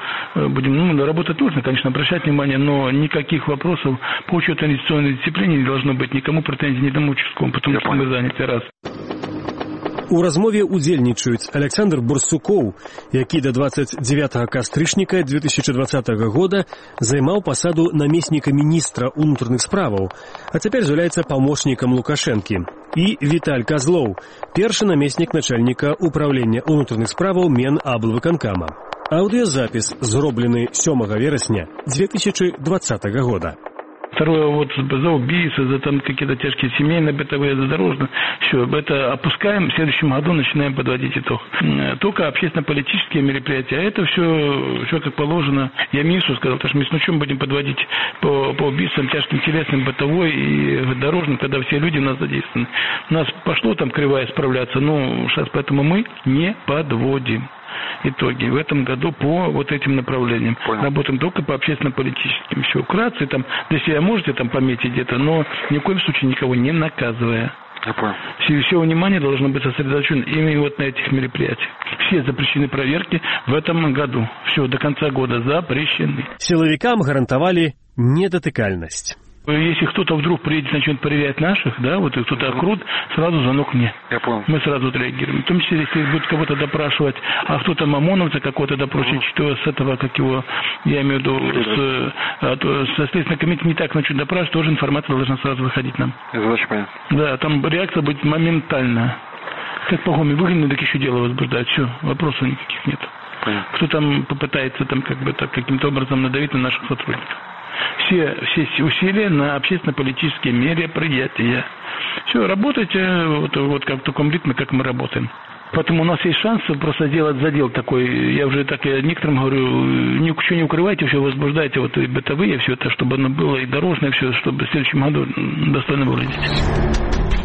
на работу нужно, конечно, обращать внимание, но никаких вопросов по учету инвестиционной дисциплины не должно быть, никому претензий не дам участковому, потому что мы заняты раз. У размове удзельнічаюць Александр Бурсукоў, які да 29 кастрычніка 2020 года займаў пасаду намесніка міністра ўнутраных справаў, а цяпер з'яўляецца памочнікам Лукашэнкі, і Віталь Казлоў, першы намеснік начальніка ўправлення ўнутраных справаў Менаблвыканкама. Аўдыёзапіс зроблены 7 верасня 2020 года. Второе, вот за убийство, за там какие-то тяжкие семейные, бытовые, за дорожные. Все, это опускаем, в следующем году начинаем подводить итог. Только общественно-политические мероприятия. А это все как положено. Я Мису сказал, потому что мы с ночем будем подводить по убийствам тяжким телесным, бытовой и дорожным, когда все люди у нас задействованы. У нас пошло там кривая справляться, но сейчас поэтому мы не подводим итоги в этом году по вот этим направлениям. Понял. Работаем только по общественно-политическим. Все вкратце, там, для себя можете там пометить где-то, но ни в коем случае никого не наказывая. Я понял. Все внимание должно быть сосредоточено именно вот на этих мероприятиях. Все запрещены проверки в этом году. Все, до конца года запрещены. Силовикам гарантовали недотыкальность. Если кто-то вдруг приедет, начнет проверять наших, да, вот и кто-то окрут, сразу звонок мне. Я понял. Мы сразу отреагируем. В том числе, если будут кого-то допрашивать, а кто-то ОМОНовца какого-то допросить, что с этого, как его, я имею в виду, со Следственного комитета не так начнут допрашивать, тоже информация должна сразу выходить нам. Это очень понятно. Да, там реакция будет моментальная. Как по Гоме выглянули, так еще дело возбуждают. Все, вопросов никаких нет. Понятно. Кто там попытается там как бы так каким-то образом надавить на наших сотрудников. Все усилия на общественно-политические мероприятия. Все, работайте вот как в таком ритме, как мы работаем. Поэтому у нас есть шанс просто сделать задел такой. Я уже так некоторым говорю, ничего не укрывайте, все возбуждайте вот и бытовые, все это, чтобы оно было и дорожное, все, чтобы в следующем году достойно выглядеть.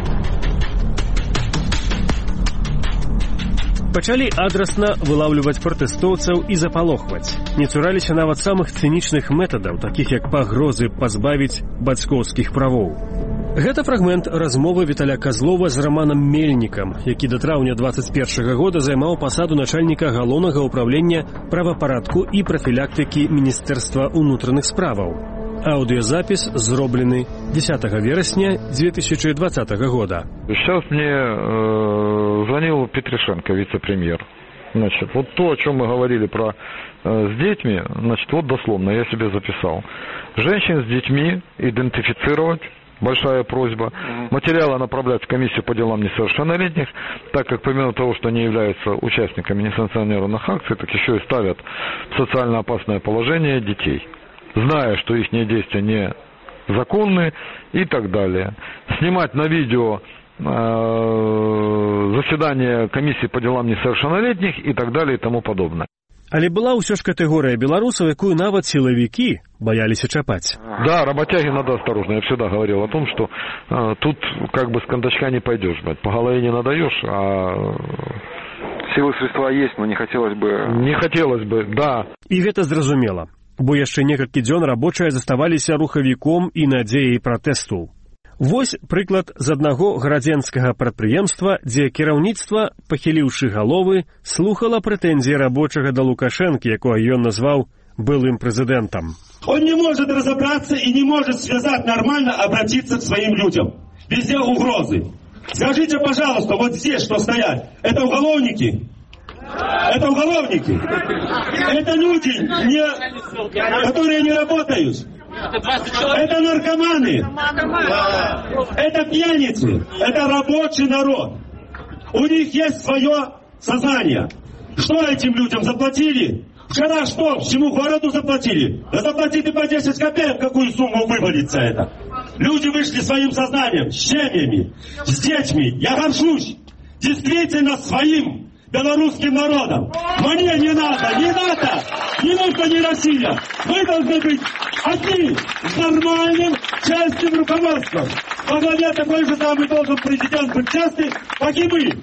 Пачалі адрасна вылаўліваць пратэстоўцаў і запалохваць. Не цураліся нават самых цынічных метадаў, такіх як пагрозы пазбавіць бацькоўскіх правоў. Гэта фрагмент размовы Віталя Казлова з Романом Мельнікам, які да траўня 21 года займаў пасаду начальніка галоўнага ўправлення правапарадку і прафілактыкі Міністэрства ўнутраных справаў. Аудиозапись зроблены 10 вересня 2020 года. Сейчас мне звонил Петришенко, вице-премьер. Значит, вот то, о чем мы говорили про с детьми, значит, вот дословно я себе записал. Женщин с детьми идентифицировать. Большая просьба. Материалы направлять в комиссию по делам несовершеннолетних, так как помимо того, что они являются участниками несанкционированных акций, так еще и ставят в социально опасное положение детей, зная, что их действия незаконны и так далее. Снимать на видео заседание комиссии по делам несовершеннолетних и так далее и тому подобное. Але была ўсё ж катэгорыя беларусаў, якую нават сілавікі бояліся чапаць. Да, работяги надо осторожно. Я всегда говорил о том, что тут как бы с кондачка не пойдешь, по голове не надаешь, а силы средства есть, но не хотелось бы... Не хотелось бы, да. І гэта зразумела, бо яшчэ некалькі дзён рабочыя заставаліся рухавіком і надзеяй пратэсту. Вось прыклад з аднаго гарадзенскага прадпрыемства, дзе кіраўніцтва, пахіліўшы галовы, слухала прэтэнзіі рабочага да Лукашэнкі, якога ён назваў былым президентом. Он не может разобраться и не может связать нормально, обратиться к своим людям. Везде угрозы. Скажите, пожалуйста, вот здесь что стоят? Это уголовники? Это уголовники? Это люди, которые не работают? Это наркоманы? Это пьяницы? Это рабочий народ? У них есть свое сознание. Что этим людям заплатили? Вчера что? Всему городу заплатили? Да заплатите по 10 копеек, какую сумму вывалится это. Люди вышли своим сознанием, с семьями, с детьми. Я горжусь действительно своим белорусским народом. Мне не надо, не нужно ни Россия. Мы должны быть одни, с нормальным, честным руководством. Во главе такой же самый должен президент быть честный, как и мы.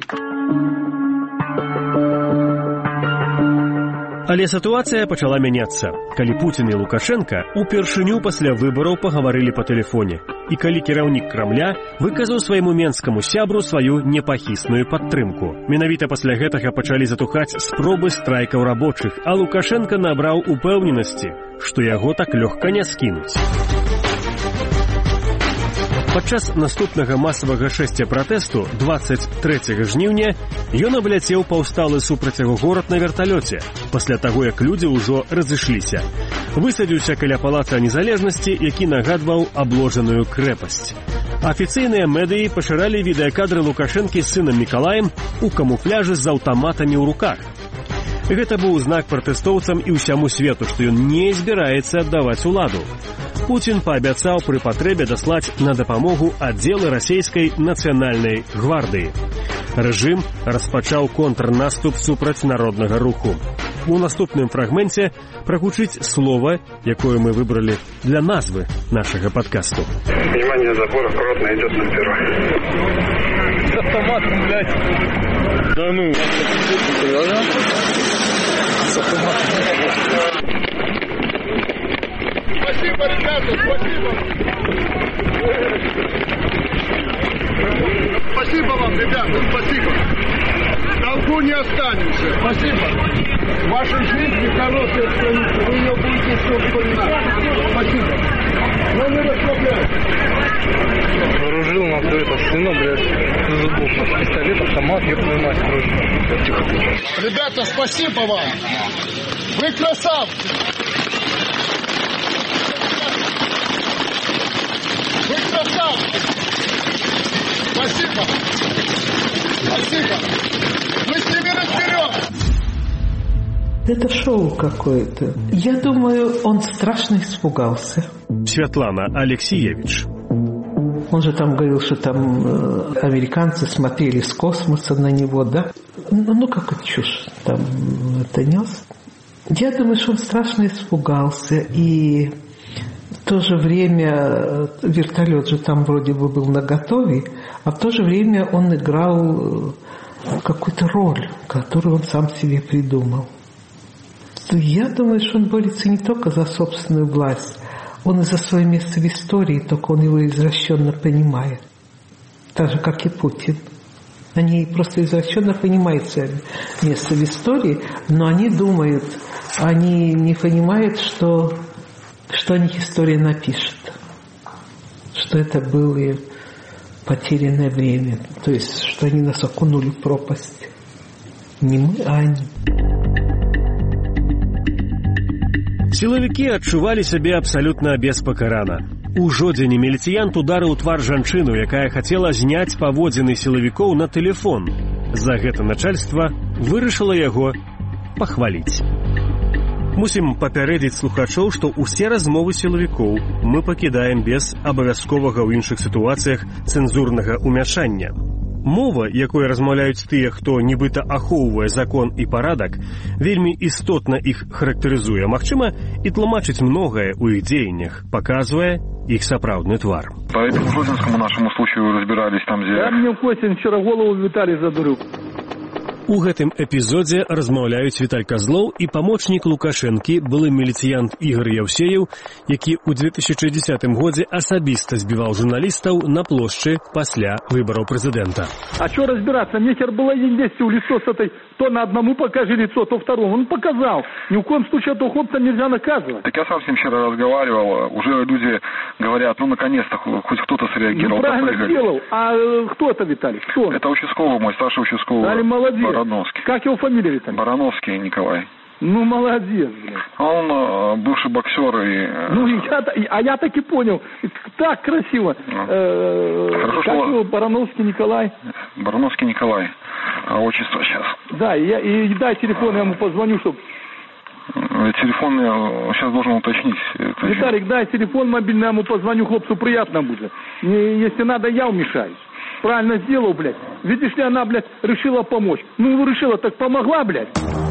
Але сітуацыя пачала мяняцца, калі Пуцін і Лукашенка упершыню пасля выбараў пагаварылі па тэлефоне. І калі кіраўнік Крамля выказаў свайму менскаму сябру сваю непахісную падтрымку. Менавіта пасля гэтага пачалі затухаць спробы страйкаў рабочых, а Лукашенка набраў упэўненасці, што яго так лёгка не скінуць. Падчас наступнага масавага шэсця пратэсту 23 жніўня ён абляцеў паўсталы супраць яго горад на верталёце, пасля таго, як людзі ўжо разышліся. Высадзіўся каля палаца незалежнасці, які нагадваў абложаную крэпасць. Афіцыйныя медыі пашыралі відэакадры Лукашэнкі з сынам Мікалаем у камуфляжы з аўтаматамі ў руках. Гэта быў знак пратэстоўцам і ўсяму свету, што ён не збіраецца аддаваць уладу. Пуцін паабяцаў пры патрэбе даслаць на дапамогу аддзелы расійскай нацыянальнай гвардыі. Рэжым распачаў контрнаступ супраць народнага руху. У наступным фрагменце прагучыць слова, якое мы выбралі для назвы нашага падкасту. Внимание, забор аккуратно идет на первый. С автоматом, блядь. Да ну. С автоматом. Спасибо, ребята, спасибо. Спасибо вам, ребята, спасибо. В долгу не останемся. Спасибо. Ваша жизнь хорошая страница, вы ее будете все вспоминать. Спасибо. Но не расслабляйтесь. Вооружил нас это сына, блядь, на зубов. Пистолет, автомат, я твою мать, тихо. Ребята, спасибо вам. Вы красавцы. Вы красавцы! Спасибо! Спасибо! Мы с ними разберем! Это шоу какое-то. Я думаю, он страшно испугался. Светлана Алексеевич. Он же там говорил, что там американцы смотрели с космоса на него, да? Ну какая чушь там это нес. Я думаю, что он страшно испугался. И в то же время вертолет же там вроде бы был наготове, а в то же время он играл какую-то роль, которую он сам себе придумал. Я думаю, что он борется не только за собственную власть, он и за свое место в истории, только он его извращенно понимает. Так же, как и Путин. Они просто извращенно понимают свое место в истории, но они думают, они не понимают, что о них история напишет, что это было потерянное время, то есть, что они нас окунули в пропасть. Не мы, а они. Сілавікі адчувалі сябе абсалютна беспакарана. У жодзені міліцыянт ударыў твар жанчыну, якая хацела зняць паводзіны сілавікоў на тэлефон. За гэта начальства вырашыла яго пахваліць. Мусім папярэдзіць слухачоў, што ўсе размовы сілавікоў мы пакідаем без абавязковага ў іншых сітуацыях цэнзурнага ўмяшання. Мова, якой размаўляюць тыя, хто нібыта ахоўвае закон і парадак, вельмі істотна іх характарызуе, магчыма, і тлумачыць многае ў іх дзеяннях, паказвае их сапраўдны твар. По этому гродненскому нашему случаю разбирались там, где... Да мне в Костин вчера голову Виталий задурил. У гэтым эпізодзе размаўляюць Віталь Казлоў і памочнік Лукашэнкі, былы міліцыянт Ігор Яўсеяў, які ў 2010 годзе асабіста збіваў журналістаў на плошчы пасля выбараў прэзідэнта. А что разбираться? Мне хер было вместе в лицо с этой, то на одному покажи лицо, то второму. Он показал. Ни в коем случае этого хлопца нельзя наказывать. Так я сам с ним вчера разговаривал. Уже люди говорят, ну наконец-то хоть кто-то среагировал. Ну правильно сделал. А кто это, Виталий? Кто? Это участковый, мой старший участковый. Дали, молодец. Барановский. Как его фамилия, Виталий? Барановский Николай. Ну, молодец, блин. Он бывший боксер и... Ну, я так и понял. Так красиво. Хорошо, как его? Барановский Николай? Барановский Николай. А отчество сейчас. Да, и дай телефон, я ему позвоню, чтобы... Телефон я сейчас должен уточнить. Виталик, дай телефон мобильный, я ему позвоню, хлопцу приятно будет. Если надо, я вмешаюсь. Правильно сделал, блядь. Видишь ли, она, блядь, решила помочь. Ну, решила, так помогла, блядь.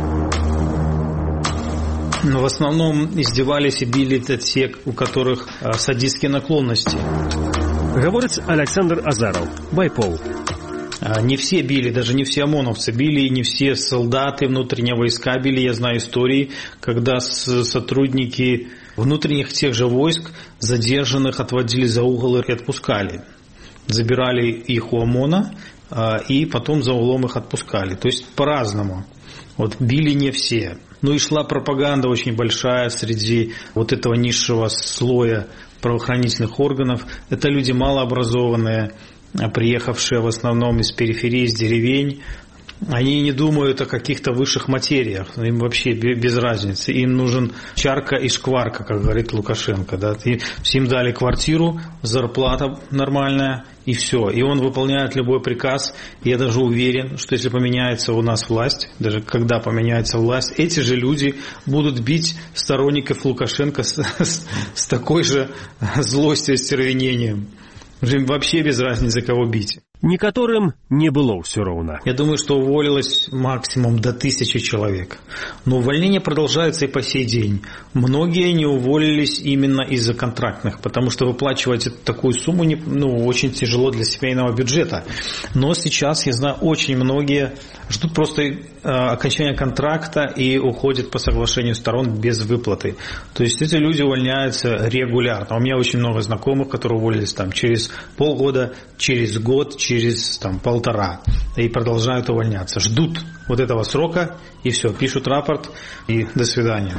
Но в основном издевались и били те, у которых садистские наклонности. Говорит Александр Азаров, Байпол. Не все били, даже не все ОМОНовцы били, и не все солдаты внутренние войска били. Я знаю истории, когда сотрудники внутренних тех же войск задержанных отводили за угол и отпускали. Забирали их у ОМОНа и потом за углом их отпускали. То есть по-разному. Вот били не все. Ну и шла пропаганда очень большая среди вот этого низшего слоя правоохранительных органов. Это люди малообразованные, приехавшие в основном из периферии, из деревень. Они не думают о каких-то высших материях, им вообще без разницы. Им нужен чарка и шкварка, как говорит Лукашенко. Да? Им дали квартиру, зарплата нормальная, и все. И он выполняет любой приказ. Я даже уверен, что если поменяется у нас власть, даже когда поменяется власть, эти же люди будут бить сторонников Лукашенко с такой же злостью и стервенением. Им вообще без разницы, кого бить. Некоторым не было все ровно. Я думаю, что уволилось максимум до 1000 человек. Но увольнения продолжаются и по сей день. Многие не уволились именно из-за контрактных, потому что выплачивать такую сумму очень тяжело для семейного бюджета. Но сейчас, я знаю, очень многие ждут просто окончания контракта и уходят по соглашению сторон без выплаты. То есть эти люди увольняются регулярно. У меня очень много знакомых, которые уволились через полгода, через год, через 1,5 и продолжают увольняться. Ждут вот этого срока и все, пишут рапорт и до свидания.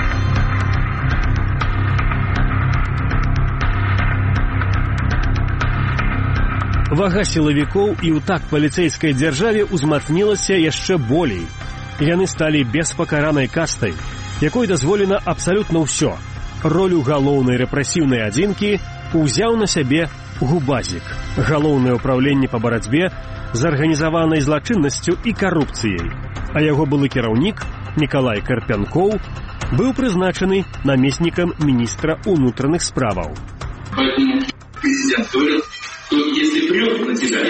Вага сілавікоў і ў так паліцэйскай дзяржаве ўзмацнілася яшчэ болей. Яны сталі беспакаранай кастай, якой дазволена абсалютна ўсё. Ролю галоўнай рэпрэсіўнай адзінкі ўзяў на сябе Губазік, галоўнае ўпраўленне па барацьбе з арганізаванай злачыннасцю і карупцыяй, а яго былы кіраўнік Николай Карпянкоў быў прызначаны намеснікам міністра ўнутраных справаў. Поэтому президент говорил, что если прет на тебя,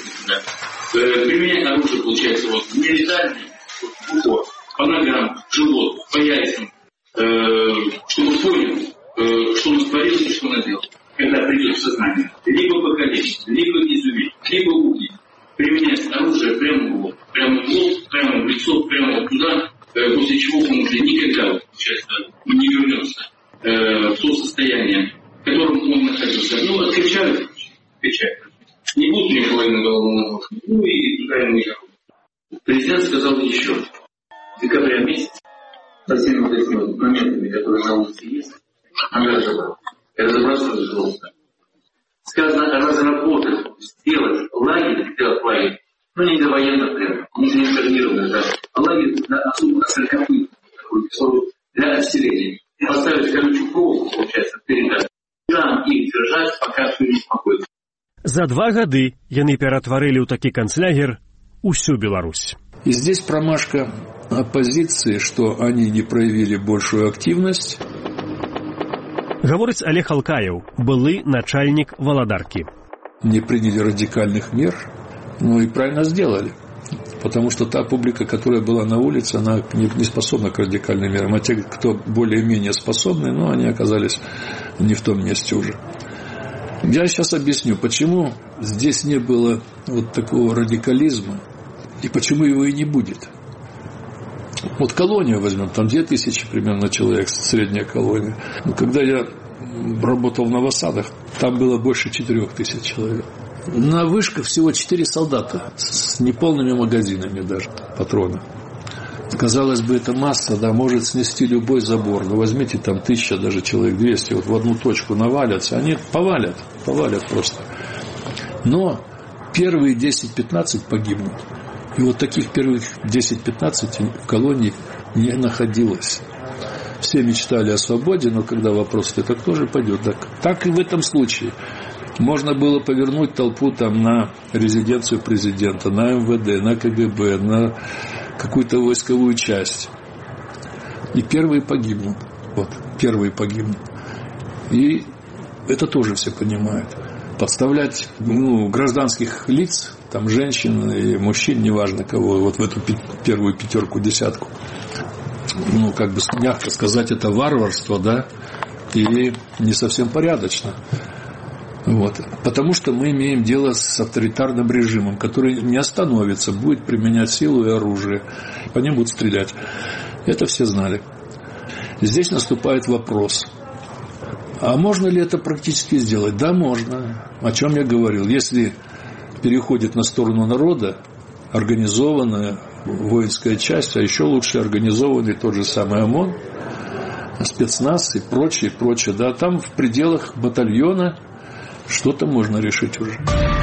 применять оружие, получается, не летальное, по ногам, живот, по яйцам, чтобы понял, что он творил и что он делал. Когда придет в сознание, либо покалечить, либо изувить, либо убить. Применять оружие прямо в лоб, прямо в лицо, прямо туда, после чего он уже никогда не вернется в то состояние, в котором он находился. Откричали. Не будет никакой на голову, и туда ему никакого. Президент сказал еще, в декабре месяце, со всеми вот этими моментами, которые на улице есть, она разобраться пожалуйста. Сказано, разработать, сделать лагерь, не до военного прямо, не информированный, да, а лагерь особо сорокопытный, для отселения. Поставить колючую проволоку, получается, передать. Там их держать, пока все не спокойно. За 2 гады яны ператварылі ў такі канцлягер усю Беларусь. И здесь промашка оппозиции, что они не проявили большую активность. Говорит Олег Алкаев, былы начальник Володарки. Не приняли радикальных мер, и правильно сделали. Потому что та публика, которая была на улице, она не способна к радикальным мерам. А те, кто более-менее способны, они оказались не в том месте уже. Я сейчас объясню, почему здесь не было вот такого радикализма И почему его и не будет? Вот колонию возьмем, там 2000 примерно человек, средняя колония. Но когда я работал в Новосадах, там было больше 4000 человек. На вышках всего 4 солдата с неполными магазинами даже патронов. Казалось бы, это масса, да, может снести любой забор. Но возьмите там 1000, даже человек 200, вот в одну точку навалятся, они повалят просто. Но первые 10-15 погибнут. И вот таких первых 10-15 в колонии не находилось. Все мечтали о свободе, но когда вопрос, это кто же пойдет? Так и в этом случае. Можно было повернуть толпу там на резиденцию президента, на МВД, на КГБ, на какую-то войсковую часть. И первые погибнут. Вот, первые погибнут. И это тоже все понимают. Подставлять гражданских лиц, там женщин и мужчин, неважно кого, вот в эту первую пятерку, десятку. Как бы мягко сказать, это варварство, да, и не совсем порядочно. Вот. Потому что мы имеем дело с авторитарным режимом, который не остановится, будет применять силу и оружие. По ним будут стрелять. Это все знали. Здесь наступает вопрос. А можно ли это практически сделать? Да, можно. О чем я говорил. Если переходит на сторону народа организованная воинская часть, а еще лучше организованный тот же самый ОМОН, спецназ и прочее, да, там в пределах батальона что-то можно решить уже.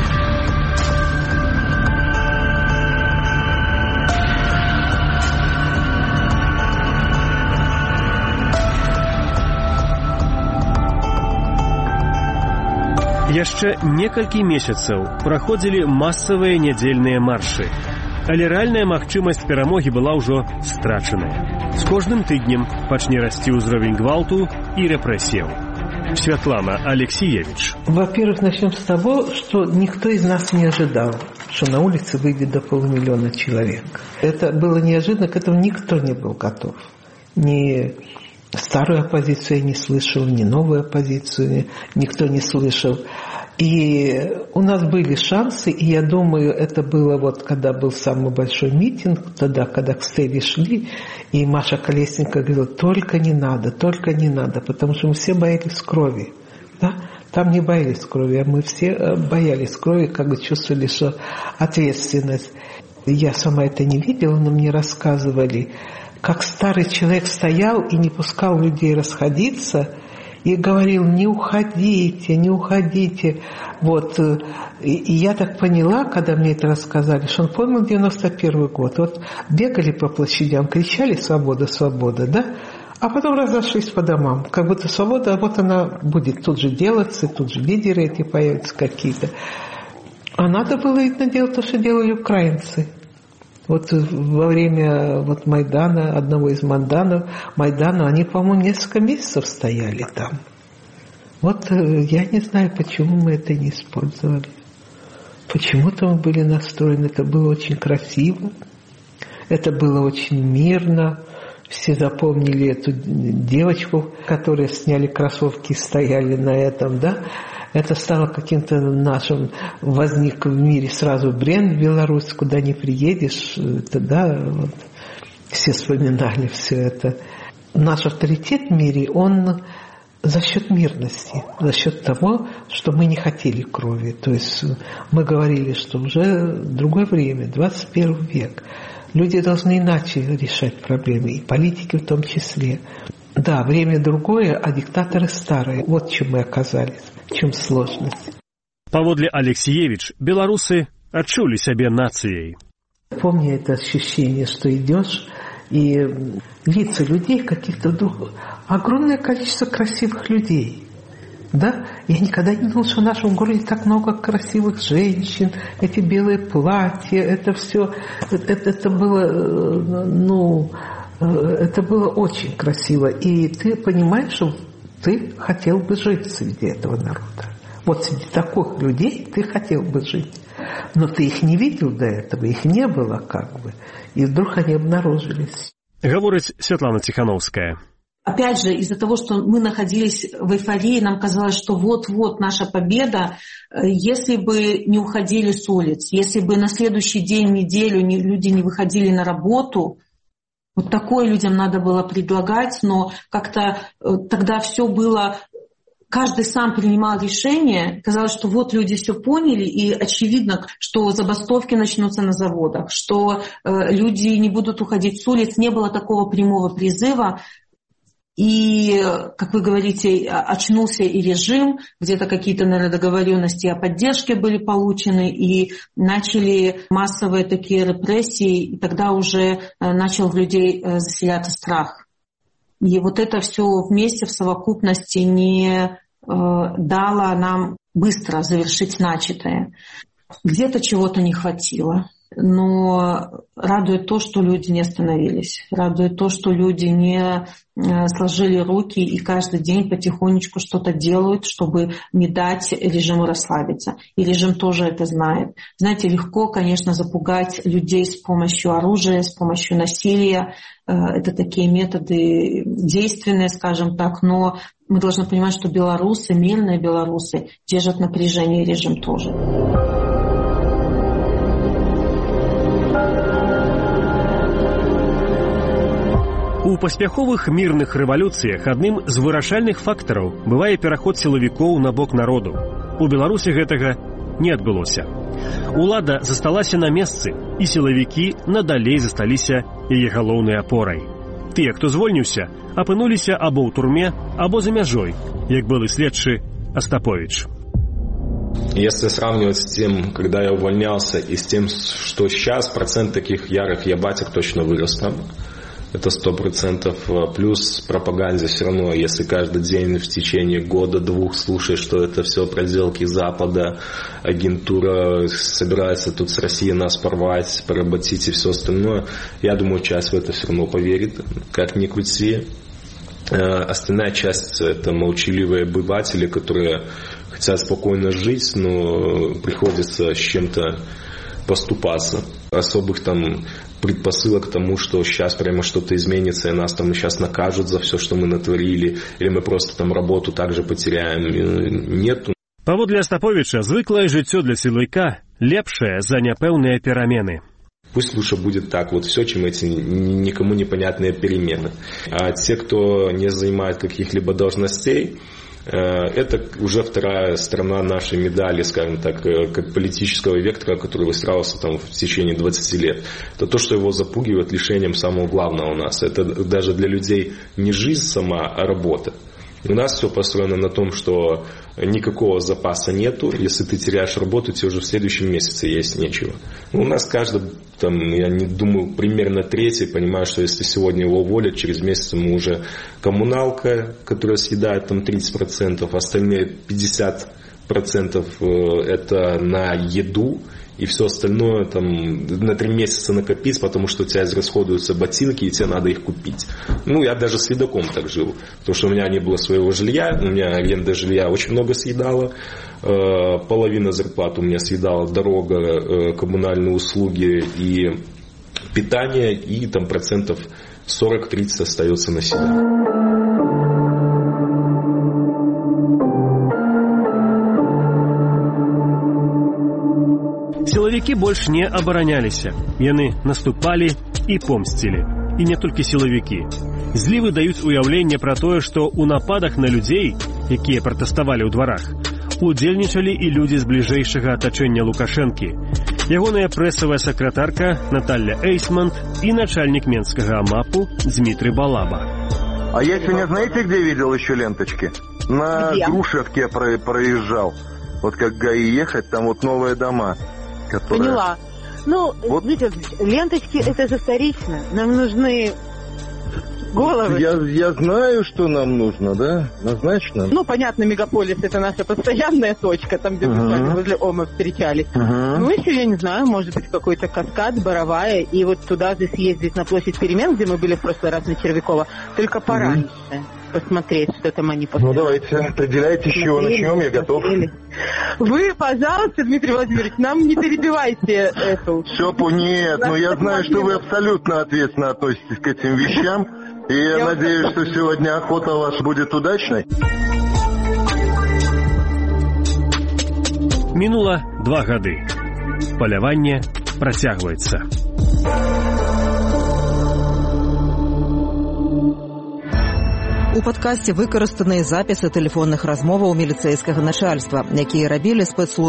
Яшчэ некалькі месяцаў праходзілі масавыя нядзельныя маршы. Але рэальная магчымасць перамогі была ўжо страчаная. З кожным тыднем пачне расці ўзровень гвалту і рэпрэсіяў. Светлана Алексеевич. Во-первых, начнем с того, что никто из нас не ожидал, что на улице выйдет до 500 000 человек. Это было неожиданно, к этому никто не был готов. Ни старую оппозицию я не слышал, ни новую оппозицию никто не слышал. И у нас были шансы, и я думаю, это было вот когда был самый большой митинг, тогда, когда к стеле шли, и Маша Колесникова говорила, только не надо, потому что мы все боялись крови. Да? Там не боялись крови, а мы все боялись крови, как бы чувствовали, что ответственность. Я сама это не видела, но мне рассказывали, как старый человек стоял и не пускал людей расходиться, и говорил, не уходите. Вот. И я так поняла, когда мне это рассказали, что он помнил 91 год. Вот бегали по площадям, кричали «Свобода, свобода», да? А потом разошлись по домам. Как будто свобода, а вот она будет тут же делаться, тут же лидеры эти появятся какие-то. А надо было, видно, делать то, что делали украинцы. Вот во время Майдана, одного из Майдана, они, по-моему, несколько месяцев стояли там. Вот я не знаю, почему мы это не использовали. Почему-то мы были настроены. Это было очень красиво, это было очень мирно. Все запомнили эту девочку, которая сняли кроссовки и стояли на этом, да? Это стало каким-то нашим, возник в мире сразу бренд Беларусь, куда не приедешь, это, да, вот, все вспоминали все это. Наш авторитет в мире, он за счет мирности, за счет того, что мы не хотели крови. То есть мы говорили, что уже другое время, 21 век. Люди должны иначе решать проблемы, и политики в том числе. Да, время другое, а диктаторы старые. Вот в чем мы оказались, в чем сложность. Паводле Алексеевич, белорусы отчули себя нацией. Помню это ощущение, что идешь, и лица людей каких-то вдруг... Огромное количество красивых людей. Да? Я никогда не думала, что в нашем городе так много красивых женщин, эти белые платья, это все... Это было, это было очень красиво. И ты понимаешь, что ты хотел бы жить среди этого народа. Вот среди таких людей ты хотел бы жить. Но ты их не видел до этого, их не было как бы. И вдруг они обнаружились. Говорит Светлана Тихановская. опять же, из-за того, что мы находились в эйфории, нам казалось, что вот-вот наша победа, если бы не уходили с улиц, если бы на следующий день, неделю люди не выходили на работу, вот такое людям надо было предлагать, но как-то тогда все было... Каждый сам принимал решение. Казалось, что вот люди все поняли, и очевидно, что забастовки начнутся на заводах, что люди не будут уходить с улиц. Не было такого прямого призыва. И, как вы говорите, очнулся и режим, где-то какие-то, наверное, договоренности о поддержке были получены, и начали массовые такие репрессии, и тогда уже начал в людей заселяться страх. И вот это все вместе в совокупности не дало нам быстро завершить начатое. Где-то чего-то не хватило, но радует то, что люди не остановились. Радует то, что люди не сложили руки и каждый день потихонечку что-то делают, чтобы не дать режиму расслабиться. И режим тоже это знает. Знаете, легко, конечно, запугать людей с помощью оружия, с помощью насилия. Это такие методы действенные, скажем так, но мы должны понимать, что белорусы, мирные белорусы, держат напряжение, и режим тоже. У паспяховых мірных рэвалюцыях адным з вырашальных фактараў бывае пераход сілавікоў на бок народу. У Беларусі гэтага не адбылося. Улада засталася на месцы, і сілавікі надалей засталіся яе галоўнай апорай. Тыя, хто звольніўся, апынуліся або ў турме, або за мяжой, як былы следчы Остапович. Если сравнивать с тем, когда я увольнялся, и с тем, что сейчас, процент таких ярых ябатек точно вырос там. Это 100%. Плюс пропаганде все равно, если каждый день в течение года-двух слушаешь, что это все проделки Запада, агентура собирается тут с Россией нас порвать, поработить и все остальное, я думаю, часть в это все равно поверит, как ни крути. Остальная часть — это молчаливые обыватели, которые хотят спокойно жить, но приходится с чем-то поступаться. Особых там предпосылок к тому, что сейчас прямо что-то изменится, и нас там сейчас накажут за все, что мы натворили, или мы просто там работу также потеряем, нету. Паводле Остаповича, звыклае жыццё для сілавіка лепшае за няпэўныя перамены. Пусть лучше будет так, вот все, чем эти никому непонятные перемены. А те, кто не занимает каких-либо должностей, это уже вторая сторона нашей медали, скажем так, как политического вектора, который выстраивался там в течение 20 лет. Это то, что его запугивает лишением самого главного у нас. Это даже для людей не жизнь сама, а работа. У нас все построено на том, что никакого запаса нету. Если ты теряешь работу, тебе уже в следующем месяце есть нечего. У нас каждый, там, я не думаю, примерно третий понимает, что если сегодня его уволят, через месяц ему уже коммуналка, которая съедает там 30%, остальные 50% это на еду. И все остальное там на 3 месяца накопить, потому что у тебя израсходуются ботинки, и тебе надо их купить. Ну, я даже с ледоком так жил, потому что у меня не было своего жилья, у меня аренда жилья очень много съедала, половина зарплаты у меня съедала дорога, коммунальные услуги и питание, и там 40-30% остается на себя. Сілавікі больш не абараняліся. Яны наступалі і помсцілі. І не толькі сілавікі. Злівы даюць уяўленне пра тое, што ў нападах на людзей, якія пратэставалі ў дварах, удзельнічалі і людзі з бліжэйшага атачэння Лукашэнкі. Ягоная прэсавая сакратарка Наталья Эйсмонт і начальник Менскага АМАПу Дмитрий Балаба. А я сегодня, знаете, где видел еще ленточки? На Грушевке проезжал. Вот как ГАИ ехать, там вот новые дома. Которые... Поняла. Ну, вот. Видите, ленточки это же вторично. Нам нужны головы. Я знаю, что нам нужно, да? Однозначно. Ну, понятно, мегаполис это наша постоянная точка, там, где мы с вами возле ОМА встречались. Ну, еще, я не знаю, может быть, какой-то каскад, Боровая, и вот туда же съездить на площадь Перемен, где мы были в прошлый раз на Червякова, только пораньше. Посмотреть, что там они поставили. Ну, давайте, определяйте, с чего начнем, я готов. Вы, пожалуйста, Дмитрий Владимирович, нам не перебивайте эту... Все, нет, но я знаю, что вы абсолютно ответственно относитесь к этим вещам. И я надеюсь, что сегодня охота ваша будет удачной. Мінула 2 гады. Паляванне працягваецца. У падкасці выкарыстаныя запісы тэлефонных размоваў міліцэйскага начальства, якія рабілі спецслужбы